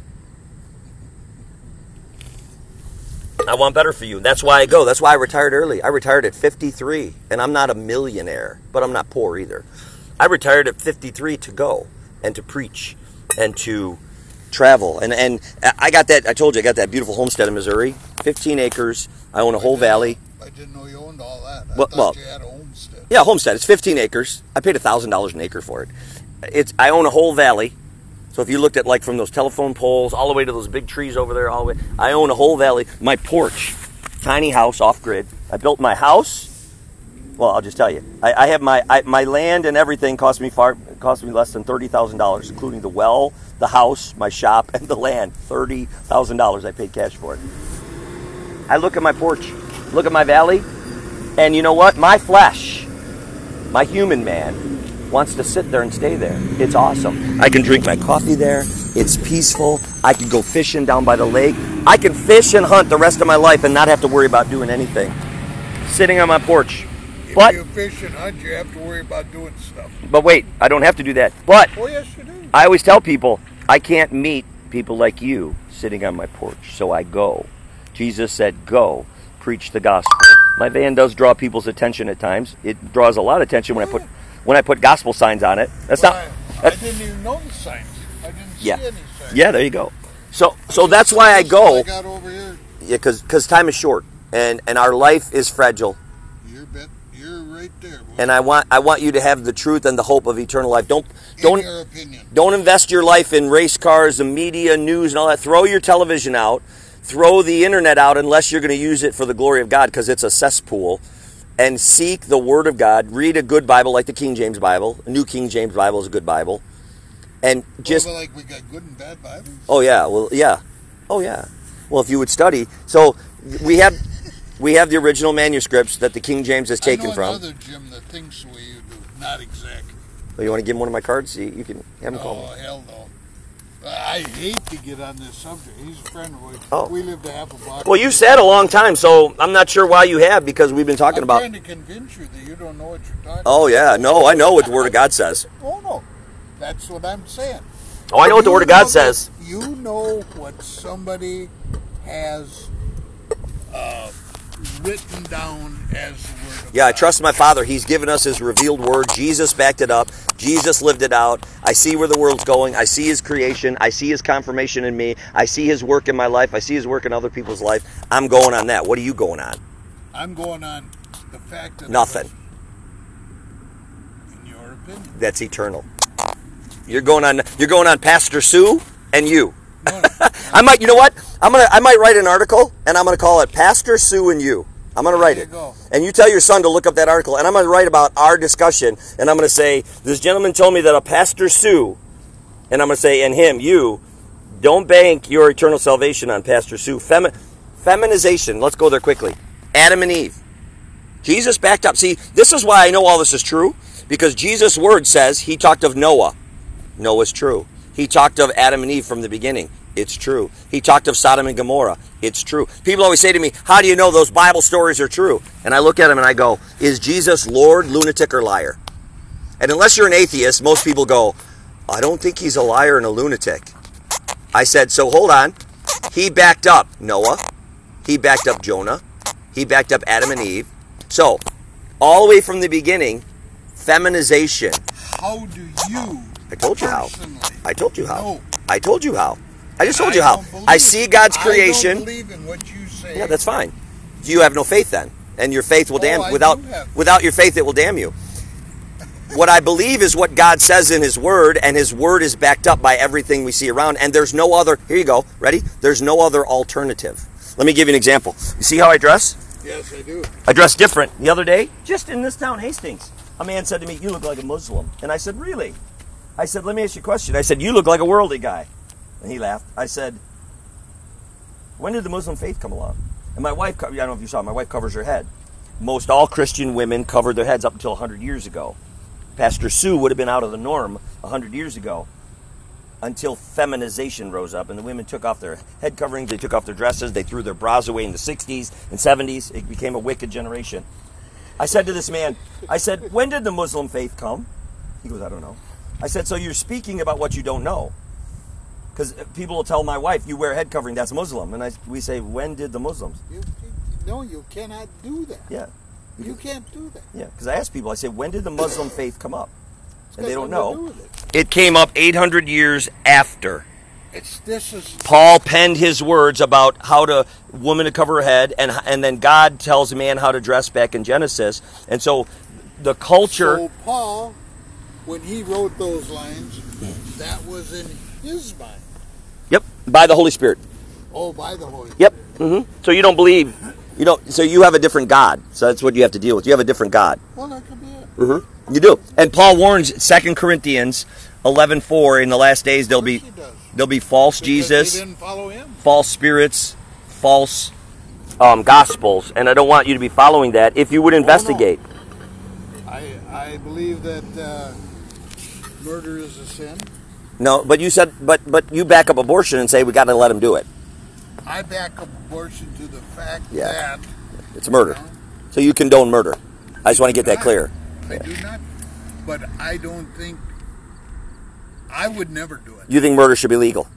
I want better for you. That's why I go. That's why I retired early. I retired at 53, and I'm not a millionaire, but I'm not poor either. I retired at 53 to go and to preach and to travel. And I got that, I told you, I got that beautiful homestead in Missouri, 15 acres. I own a whole valley. I didn't know you owned all that. I thought you had a homestead. Yeah, homestead. It's 15 acres. I paid $1,000 an acre for it. I own a whole valley. So if you looked at like from those telephone poles all the way to those big trees over there, all the way, I own a whole valley. My porch, tiny house off grid. I built my house. Well, I'll just tell you, I have my land and everything cost me less than $30,000, including the well, the house, my shop, and the land. $30,000 I paid cash for it. I look at my porch, look at my valley, and you know what? My flesh, my human man, wants to sit there and stay there. It's awesome. I can drink my coffee there. It's peaceful. I can go fishing down by the lake. I can fish and hunt the rest of my life and not have to worry about doing anything. Sitting on my porch. If you fish and hunt, you have to worry about doing stuff. But wait, I don't have to do that. But oh, yes, you do. I always tell people, I can't meet people like you sitting on my porch, so I go. Jesus said, go, preach the gospel. My van does draw people's attention at times. It draws a lot of attention when I put gospel signs on it. I didn't even know the signs. I didn't see any signs. Yeah, there you go. So that's why I go. I got over here. Yeah, because time is short, and our life is fragile. You're right there, boy. And I want you to have the truth and the hope of eternal life. In your opinion. Don't invest your life in race cars, the media, news, and all that. Throw your television out. Throw the internet out unless you're going to use it for the glory of God, because it's a cesspool. And seek the Word of God. Read a good Bible like the King James Bible. A New King James Bible is a good Bible. And just like we got good and bad Bibles. Oh yeah, well yeah, oh yeah. Well, if you would study, so we have the original manuscripts that the King James has taken from. I know another Jim that thinks the way you do, not exactly. Well, you want to give him one of my cards? You can have him call me. Oh hell no. I hate to get on this subject. He's a friend of mine. Oh. We lived a half a block. Well, you said a long time, so I'm not sure why you have, because we've been talking about. I'm trying to convince you that you don't know what you're talking about. Oh yeah, no, I know what the Word of God says. Oh no, that's what I'm saying. Oh, I know what the Word of God says. You know what somebody has written down as the Word of God. Yeah, I trust my Father. He's given us His revealed Word. Jesus backed it up. Jesus lived it out. I see where the world's going. I see His creation. I see His confirmation in me. I see His work in my life. I see His work in other people's life. I'm going on that. What are you going on? I'm going on the fact that nothing. In your opinion, that's eternal. You're going on Pastor Sue and you. No. I might. You know what? I might write an article and I'm gonna call it Pastor Sue and You. I'm gonna write it. Go. And you tell your son to look up that article, and I'm gonna write about our discussion, and I'm gonna say, this gentleman told me that a Pastor Sue, and I'm gonna say, and him, you, don't bank your eternal salvation on Pastor Sue. Feminization. Let's go there quickly. Adam and Eve. Jesus backed up. See, this is why I know all this is true, because Jesus' word says he talked of Noah. Noah's true. He talked of Adam and Eve from the beginning. It's true. He talked of Sodom and Gomorrah. It's true. People always say to me, how do you know those Bible stories are true? And I look at them and I go, is Jesus Lord, lunatic, or liar? And unless you're an atheist, most people go, I don't think he's a liar and a lunatic. I said, so hold on. He backed up Noah. He backed up Jonah. He backed up Adam and Eve. So, all the way from the beginning, feminization. How do you? I told you how. I told you how. No. I told you how. I just told you how. I see God's creation. I don't believe in what you say. Yeah, that's fine. You have no faith then, and your faith will damn. Without your faith, it will damn you. What I believe is what God says in His Word, and His Word is backed up by everything we see around. And there's no other. Here you go. Ready? There's no other alternative. Let me give you an example. You see how I dress? Yes, I do. I dress different. The other day, just in this town, Hastings, a man said to me, "You look like a Muslim." And I said, "Really?" I said, "Let me ask you a question." I said, "You look like a worldly guy." And he laughed. I said, "When did the Muslim faith come along?" And my wife, I don't know if you saw, my wife covers her head. Most all Christian women covered their heads up until 100 years ago. Pastor Sue would have been out of the norm 100 years ago until feminization rose up and the women took off their head coverings, they took off their dresses, they threw their bras away in the 60s and 70s. It became a wicked generation. I said to this man, I said, "When did the Muslim faith come?" He goes, "I don't know." I said, "So you're speaking about what you don't know." Because people will tell my wife, "You wear a head covering, that's Muslim." And we say, "When did the Muslims?" No, you cannot do that. Yeah. You can't do that. Yeah, because I ask people, I say, "When did the Muslim faith come up?" It's And got they don't nothing to know. do with it. It came up 800 years after. This is Paul penned his words about how to woman to cover her head, and then God tells man how to dress back in Genesis. And so the culture. So Paul, when he wrote those lines, that was in his mind. Yep, by the Holy Spirit. Oh, by the Holy Yep. Spirit. So you don't believe, so you have a different God. So that's what you have to deal with. You have a different God. Well, that could be it. You do. And Paul warns 2 Corinthians 11:4, in the last days there'll be false Because Jesus, they didn't follow him. false spirits, false gospels. And I don't want you to be following that if you would investigate. I believe that murder is a sin. No, but you said, but you back up abortion and say we got to let him do it. I back up abortion to the fact Yeah. that It's murder. So you condone murder. I just want to get that clear. I do not, but I don't think I would never do it. You think murder should be legal?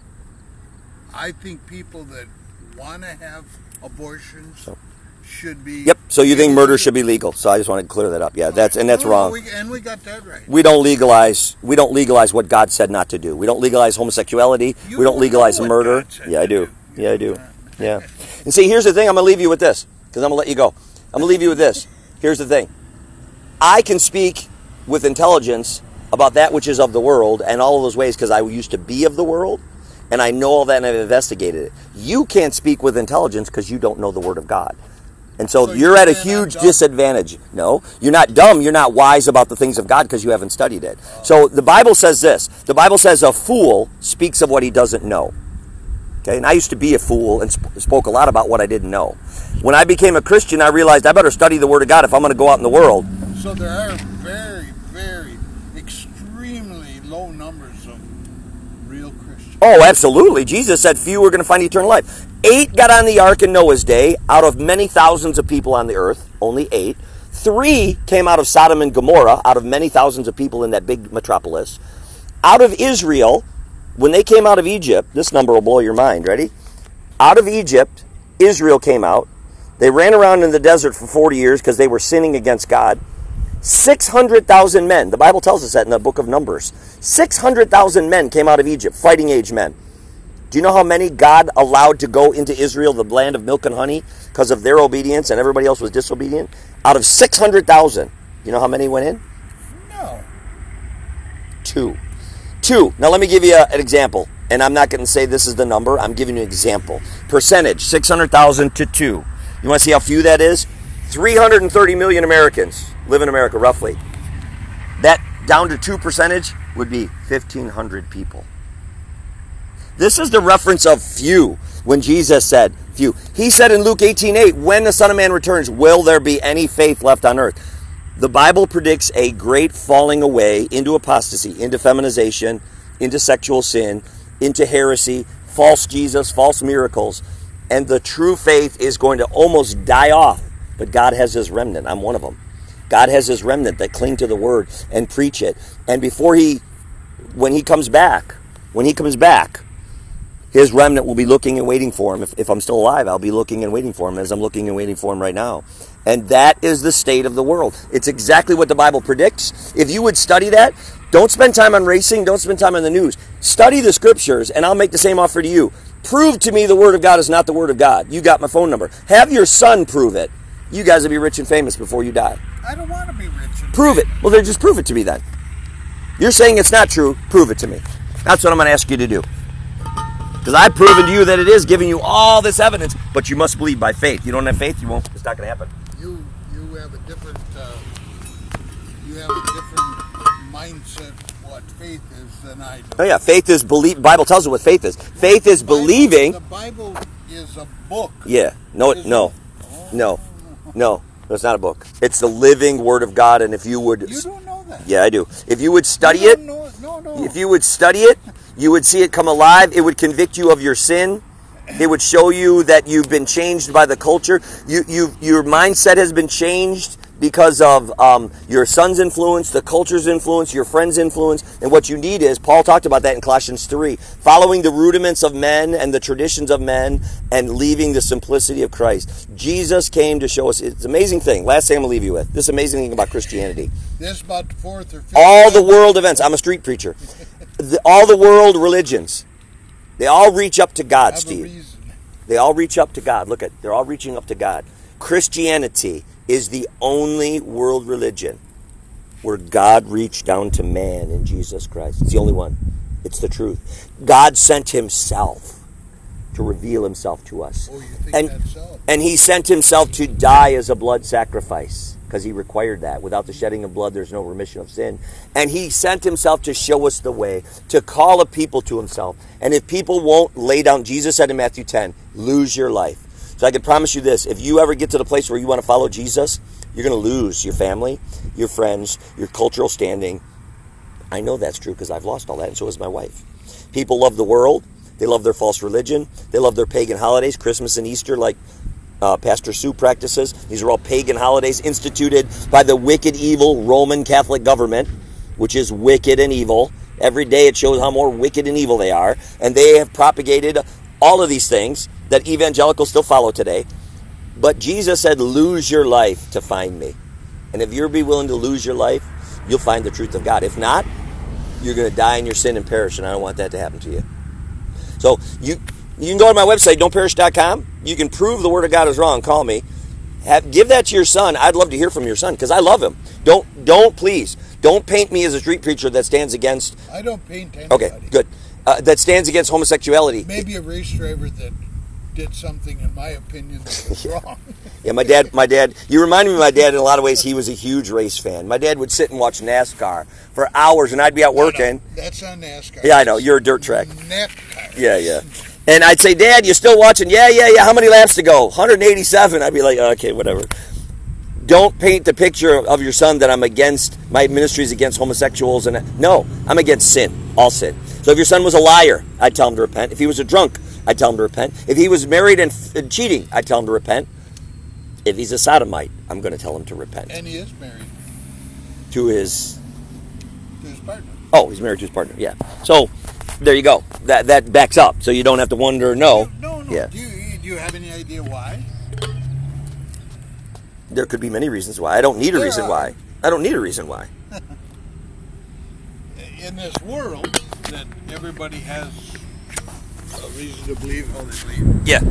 I think people that want to have abortions should be. Yep. So you think murder should be legal? So I just wanted to clear that up. Yeah, that's wrong. We got that right. We don't legalize what God said not to do. We don't legalize homosexuality. We don't legalize murder. Yeah, I do. Yeah, I do. Yeah. And see, here's the thing. I'm going to leave you with this because I'm going to let you go. I'm going to leave you with this. Here's the thing. I can speak with intelligence about that which is of the world and all of those ways because I used to be of the world and I know all that and I've investigated it. You can't speak with intelligence because you don't know the Word of God. And so you're at a huge disadvantage. No, you're not dumb. You're not wise about the things of God because you haven't studied it. So the Bible says this. The Bible says a fool speaks of what he doesn't know. Okay, and I used to be a fool and spoke a lot about what I didn't know. When I became a Christian, I realized I better study the Word of God if I'm going to go out in the world. So there are very, very extremely low numbers of real Christians. Oh, absolutely. Jesus said few are going to find eternal life. 8 got on the ark in Noah's day. Out of many thousands of people on the earth, only 8. 3 came out of Sodom and Gomorrah, out of many thousands of people in that big metropolis. Out of Israel, when they came out of Egypt, this number will blow your mind. Ready? Out of Egypt, Israel came out. They ran around in the desert for 40 years because they were sinning against God. 600,000 men. The Bible tells us that in the book of Numbers. 600,000 men came out of Egypt, fighting age men. Do you know how many God allowed to go into Israel, the land of milk and honey, because of their obedience and everybody else was disobedient? Out of 600,000, you know how many went in? No. 2. Now let me give you an example. And I'm not going to say this is the number. I'm giving you an example. Percentage, 600,000 to 2. You want to see how few that is? 330 million Americans live in America, roughly. That down to 2% would be 1,500 people. This is the reference of few when Jesus said few. He said in Luke 18:8, when the Son of Man returns, will there be any faith left on earth? The Bible predicts a great falling away into apostasy, into feminization, into sexual sin, into heresy, false Jesus, false miracles, and the true faith is going to almost die off. But God has His remnant. I'm one of them. God has His remnant that cling to the Word and preach it. And when He comes back, His remnant will be looking and waiting for him. If I'm still alive, I'll be looking and waiting for him as I'm looking and waiting for him right now. And that is the state of the world. It's exactly what the Bible predicts. If you would study that, don't spend time on racing, don't spend time on the news. Study the scriptures, and I'll make the same offer to you. Prove to me the word of God is not the word of God. You got my phone number. Have your son prove it. You guys will be rich and famous before you die. I don't want to be rich and Prove it. Well, then just prove it to me then. You're saying it's not true. Prove it to me. That's what I'm going to ask you to do. Because I've proven to you that it is, giving you all this evidence, but you must believe by faith. You don't have faith, you won't. It's not going to happen. You have a different mindset what faith is than I do. Oh yeah, faith is belief. The Bible tells you what faith is. Faith is believing. The Bible is a book. Yeah. No. It's not a book. It's the living Word of God, and if you would. You don't know that. Yeah, I do. If you would study it. No. If you would study it, you would see it come alive. It would convict you of your sin. It would show you that you've been changed by the culture. Your mindset has been changed because of your son's influence, the culture's influence, your friend's influence. And what you need is, Paul talked about that in Colossians 3, following the rudiments of men and the traditions of men and leaving the simplicity of Christ. Jesus came to show us, it's an amazing thing. Last thing I'm going to leave you with, this amazing thing about Christianity. This is about the fourth or fifth. All the world events, I'm a street preacher. All the world religions, they all reach up to God, Steve. They all reach up to God. Look at, they're all reaching up to God. Christianity is the only world religion where God reached down to man in Jesus Christ. It's the only one. It's the truth. God sent himself to reveal himself to us. Oh, you think that's so? And he sent himself to die as a blood sacrifice because he required that. Without the shedding of blood, there's no remission of sin. And he sent himself to show us the way, to call a people to himself. And if people won't lay down, Jesus said in Matthew 10, lose your life. So I can promise you this, if you ever get to the place where you want to follow Jesus, you're going to lose your family, your friends, your cultural standing. I know that's true because I've lost all that, and so has my wife. People love the world. They love their false religion. They love their pagan holidays, Christmas and Easter, like Pastor Sue practices. These are all pagan holidays instituted by the wicked, evil Roman Catholic government, which is wicked and evil. Every day it shows how more wicked and evil they are. And they have propagated all of these things that evangelicals still follow today. But Jesus said, lose your life to find me. And if you'll be willing to lose your life, you'll find the truth of God. If not, you're going to die in your sin and perish, and I don't want that to happen to you. So you can go to my website, don'tperish.com. You can prove the Word of God is wrong. Call me. Give that to your son. I'd love to hear from your son because I love him. Please, don't paint me as a street preacher that stands against... I don't paint anybody. Okay, good. That stands against homosexuality. Maybe a race driver that did something, in my opinion, that was wrong. Yeah, my dad, you remind me of my dad in a lot of ways. He was a huge race fan. My dad would sit and watch NASCAR for hours, and I'd be out working. No, that's not NASCAR. Yeah, I know. You're a dirt track. NASCAR. Yeah. And I'd say, Dad, you still watching? Yeah. How many laps to go? 187. I'd be like, okay, whatever. Don't paint the picture of your son that I'm against, my ministry is against homosexuals. No, I'm against sin, all sin. So if your son was a liar, I'd tell him to repent. If he was a drunk, I'd tell him to repent. If he was married and cheating, I'd tell him to repent. If he's a sodomite, I'm going to tell him to repent. And he is married. To his partner. Oh, he's married to his partner, yeah. So, there you go. That backs up, so you don't have to wonder, no. No. Yeah. Do you have any idea why? There could be many reasons why. I don't need a reason why. I don't need a reason why. In this world that everybody has a reason to believe how they believe. Yeah.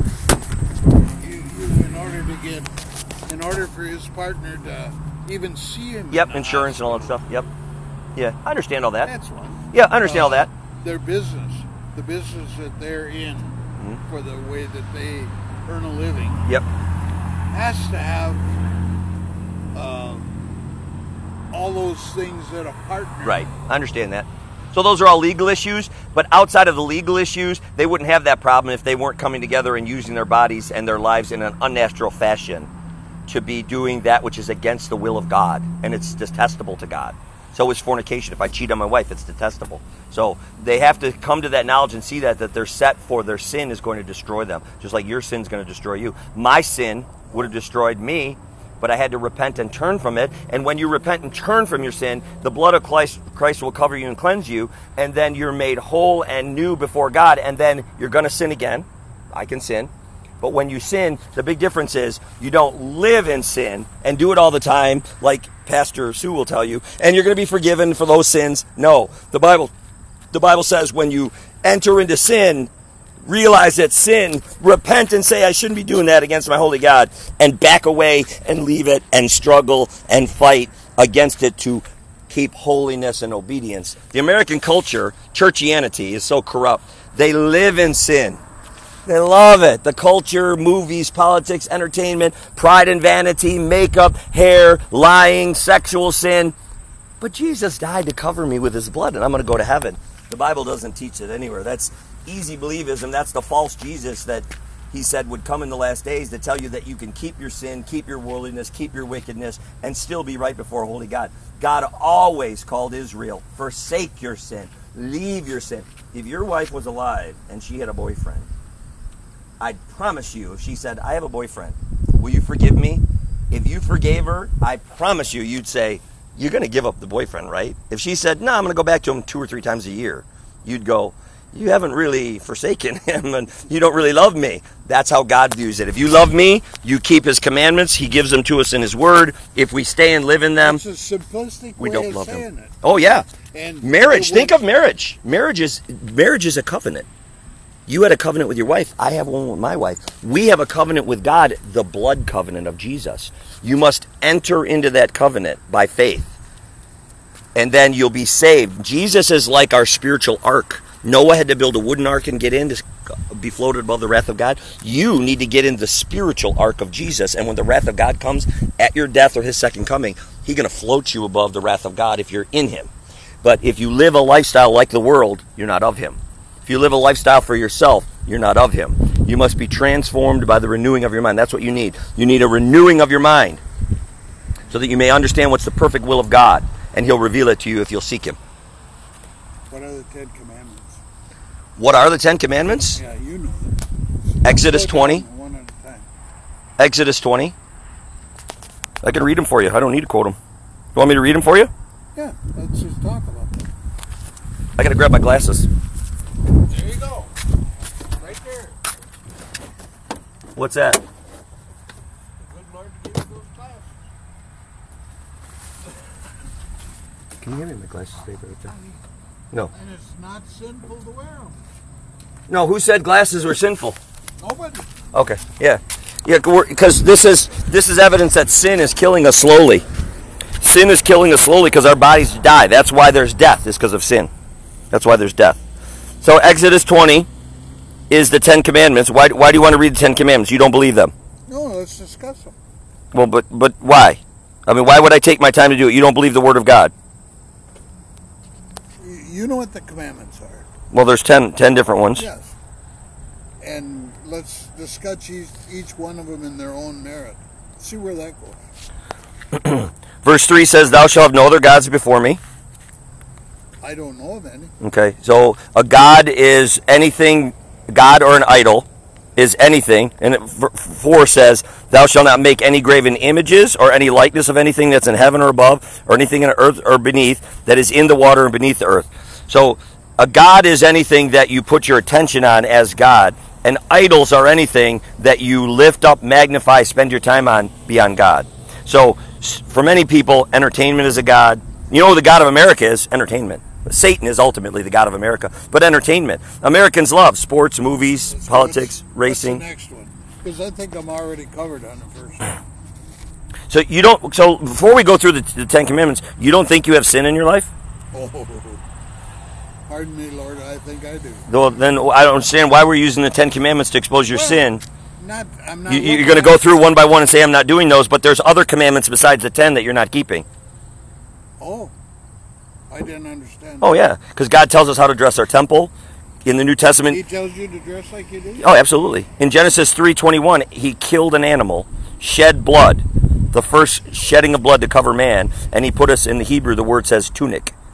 In order for his partner to even see him. Yep, insurance and all that stuff. Yep. Yeah, I understand all that. That's one. Yeah, I understand all that. Their business, the business that they're in, for the way that they earn a living. Yep. Has to have all those things that a partner. Right, I understand that. So those are all legal issues, but outside of the legal issues, they wouldn't have that problem if they weren't coming together and using their bodies and their lives in an unnatural fashion to be doing that which is against the will of God, and it's detestable to God. So is fornication. If I cheat on my wife, it's detestable. So they have to come to that knowledge and see that they're set for their sin is going to destroy them, just like your sin's going to destroy you. My sin would have destroyed me but I had to repent and turn from it. And when you repent and turn from your sin, the blood of Christ will cover you and cleanse you, and then you're made whole and new before God, and then you're going to sin again. I can sin. But when you sin, the big difference is you don't live in sin and do it all the time, like Pastor Sue will tell you, and you're going to be forgiven for those sins. No, the Bible says when you enter into sin, realize that sin, repent and say, I shouldn't be doing that against my holy God, and back away and leave it and struggle and fight against it to keep holiness and obedience. The American culture, churchianity, is so corrupt. They live in sin. They love it. The culture, movies, politics, entertainment, pride and vanity, makeup, hair, lying, sexual sin. But Jesus died to cover me with his blood, and I'm going to go to heaven. The Bible doesn't teach it anywhere. That's easy believism. That's the false Jesus that he said would come in the last days to tell you that you can keep your sin, keep your worldliness, keep your wickedness, and still be right before a holy God. God always called Israel, forsake your sin, leave your sin. If your wife was alive and she had a boyfriend, I promise you, if she said, I have a boyfriend, will you forgive me? If you forgave her, I promise you, you'd say, you're going to give up the boyfriend, right? If she said, no, I'm going to go back to him 2 or 3 times a year, you'd go, you haven't really forsaken him and you don't really love me. That's how God views it. If you love me, you keep his commandments. He gives them to us in his word. If we stay and live in them, it's a simplistic we way don't of love saying him. it. Oh, yeah. And Marriage. Think of marriage. Marriage is a covenant. You had a covenant with your wife. I have one with my wife. We have a covenant with God, the blood covenant of Jesus. You must enter into that covenant by faith. And then you'll be saved. Jesus is like our spiritual ark. Noah had to build a wooden ark and get in to be floated above the wrath of God. You need to get in the spiritual ark of Jesus. And when the wrath of God comes at your death or his second coming, he's going to float you above the wrath of God if you're in him. But if you live a lifestyle like the world, you're not of him. If you live a lifestyle for yourself, you're not of him. You must be transformed by the renewing of your mind. That's what you need. You need a renewing of your mind so that you may understand what's the perfect will of God, and he'll reveal it to you if you'll seek him. What are the 10 Commandments? What are the 10 Commandments? Yeah, you know them. So Exodus 20. One at a time. Exodus 20. I can read them for you. I don't need to quote them. You want me to read them for you? Yeah, let's just talk about them. I got to grab my glasses. There you go. Right there. What's that? Good Lord to give you those glasses. Can you hand me my glasses, baby? Right there? No. And it's not sinful to wear them. No, who said glasses were sinful? Nobody. Okay, yeah. Yeah, because this is evidence that sin is killing us slowly. Sin is killing us slowly because our bodies die. That's why there's death, is because of sin. That's why there's death. So Exodus 20 is the 10 Commandments. Why do you want to read the 10 Commandments? You don't believe them. No, let's discuss them. Well, but why? I mean, why would I take my time to do it? You don't believe the Word of God. You know what the commandments are. Well, there's 10 different ones. Yes. And let's discuss each one of them in their own merit. See where that goes. Verse 3 says, thou shalt have no other gods before me. I don't know of any. Okay, so a god is anything, god or an idol is anything. And 4 says, thou shalt not make any graven images or any likeness of anything that's in heaven or above, or anything in the earth or beneath, that is in the water and beneath the earth. So a god is anything that you put your attention on as God. And idols are anything that you lift up, magnify, spend your time on beyond God. So for many people, entertainment is a god. You know who the God of America is? Entertainment. Satan is ultimately the God of America, but entertainment. Americans love sports, movies, politics, racing. What's the next one? Because I think I'm already covered on the first one. So you don't. So before we go through the 10 Commandments, you don't think you have sin in your life? Oh, pardon me, Lord. I think I do. Well, then I don't understand why we're using the 10 Commandments to expose your sin. I'm not. You're going to go through one by one and say I'm not doing those, but there's other commandments besides the 10 that you're not keeping. Oh, I didn't understand. Oh yeah, because God tells us how to dress our temple in the New Testament. He tells you to dress like you do? Oh, absolutely. In Genesis 3:21, he killed an animal, shed blood, the first shedding of blood to cover man, and he put us, in the Hebrew, the word says tunic.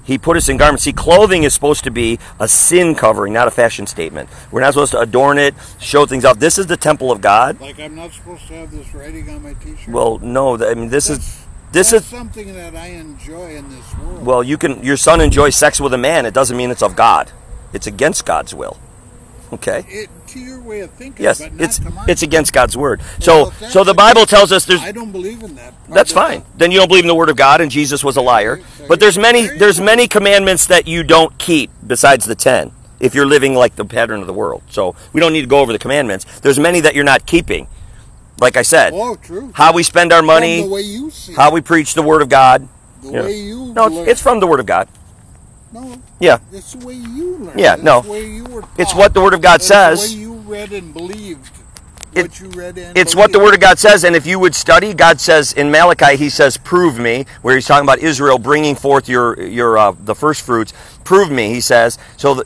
He put us in garments. See, clothing is supposed to be a sin covering, not a fashion statement. We're not supposed to adorn it, show things off. This is the temple of God. Like I'm not supposed to have this writing on my T-shirt. Well, no. I mean, this That's is something that I enjoy in this world. well. Your son enjoys sex with a man. It doesn't mean it's of God. It's against God's will. Okay. To your way of thinking, Yes, but not to mine. it's against God's word. Well, So the Bible tells us there's. I don't believe in that. That's fine. Then you don't believe in the word of God, and Jesus was a liar. But there's many commandments that you don't keep besides the 10. If you're living like the pattern of the world, so we don't need to go over the commandments. There's many that you're not keeping. Like I said, True. How we spend our money, From the way you see how we preach the word of God. the way you No, learn. it's from the word of God. No, Yeah. it's the way you learn. Yeah, It's no. the way you were taught. It's what the word of God It's says. the way you read and believed. It- What you read and It's what the believed. Word of God says, and if you would study, God says in Malachi, He says, "Prove me," where He's talking about Israel bringing forth the first fruits. Prove me, He says. So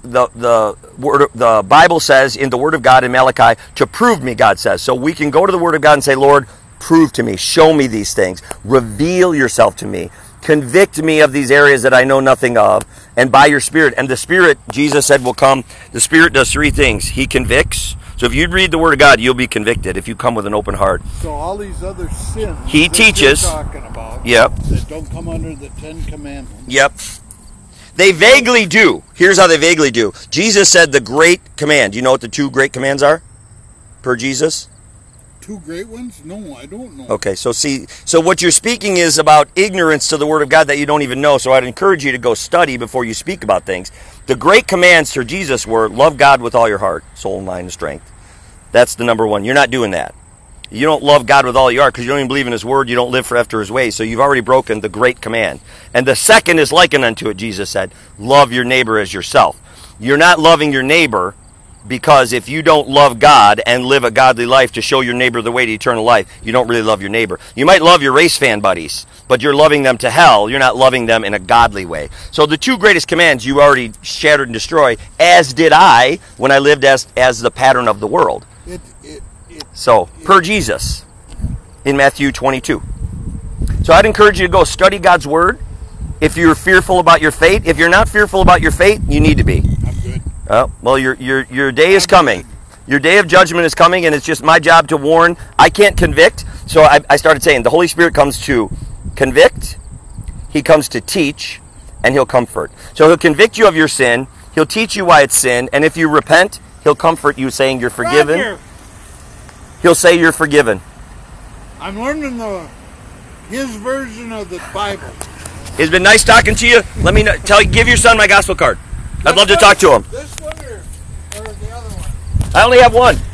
the Bible says in the Word of God in Malachi to prove me. God says, so we can go to the Word of God and say, Lord, prove to me, show me these things, reveal yourself to me, convict me of these areas that I know nothing of, and by your Spirit. And the Spirit, Jesus said, will come. The Spirit does three things. He convicts. So if you read the Word of God, you'll be convicted if you come with an open heart. So all these other sins He that teaches. you're talking about Yep. that don't come under the 10 Commandments. Yep. They vaguely do. Here's how they vaguely do. Jesus said the great command. Do you know what the two great commands are? Per Jesus? Two great ones? No, I don't know. Okay, so what you're speaking is about ignorance to the Word of God that you don't even know. So I'd encourage you to go study before you speak about things. The great commands to Jesus were love God with all your heart, soul, mind, and strength. That's the number one. You're not doing that. You don't love God with all your heart because you don't even believe in His Word. You don't live for after His ways. So you've already broken the great command. And the second is likened unto it, Jesus said. Love your neighbor as yourself. You're not loving your neighbor because if you don't love God and live a godly life to show your neighbor the way to eternal life, you don't really love your neighbor. You might love your race fan buddies, but you're loving them to hell. You're not loving them in a godly way. So the two greatest commands you already shattered and destroyed, as did I when I lived as the pattern of the world. So, per Jesus, in Matthew 22. So I'd encourage you to go study God's Word. If you're fearful about your fate, if you're not fearful about your fate, you need to be. I'm good. Well, your day is coming. Your day of judgment is coming, and it's just my job to warn. I can't convict, so I started saying the Holy Spirit comes to convict, He comes to teach, and He'll comfort. So He'll convict you of your sin, He'll teach you why it's sin, and if you repent, He'll comfort you saying you're forgiven. Roger, He'll say you're forgiven. I'm learning his version of the Bible. It's been nice talking to you. Let me know, give your son my gospel card. I'd love to talk to him. This one or the other one? I only have one.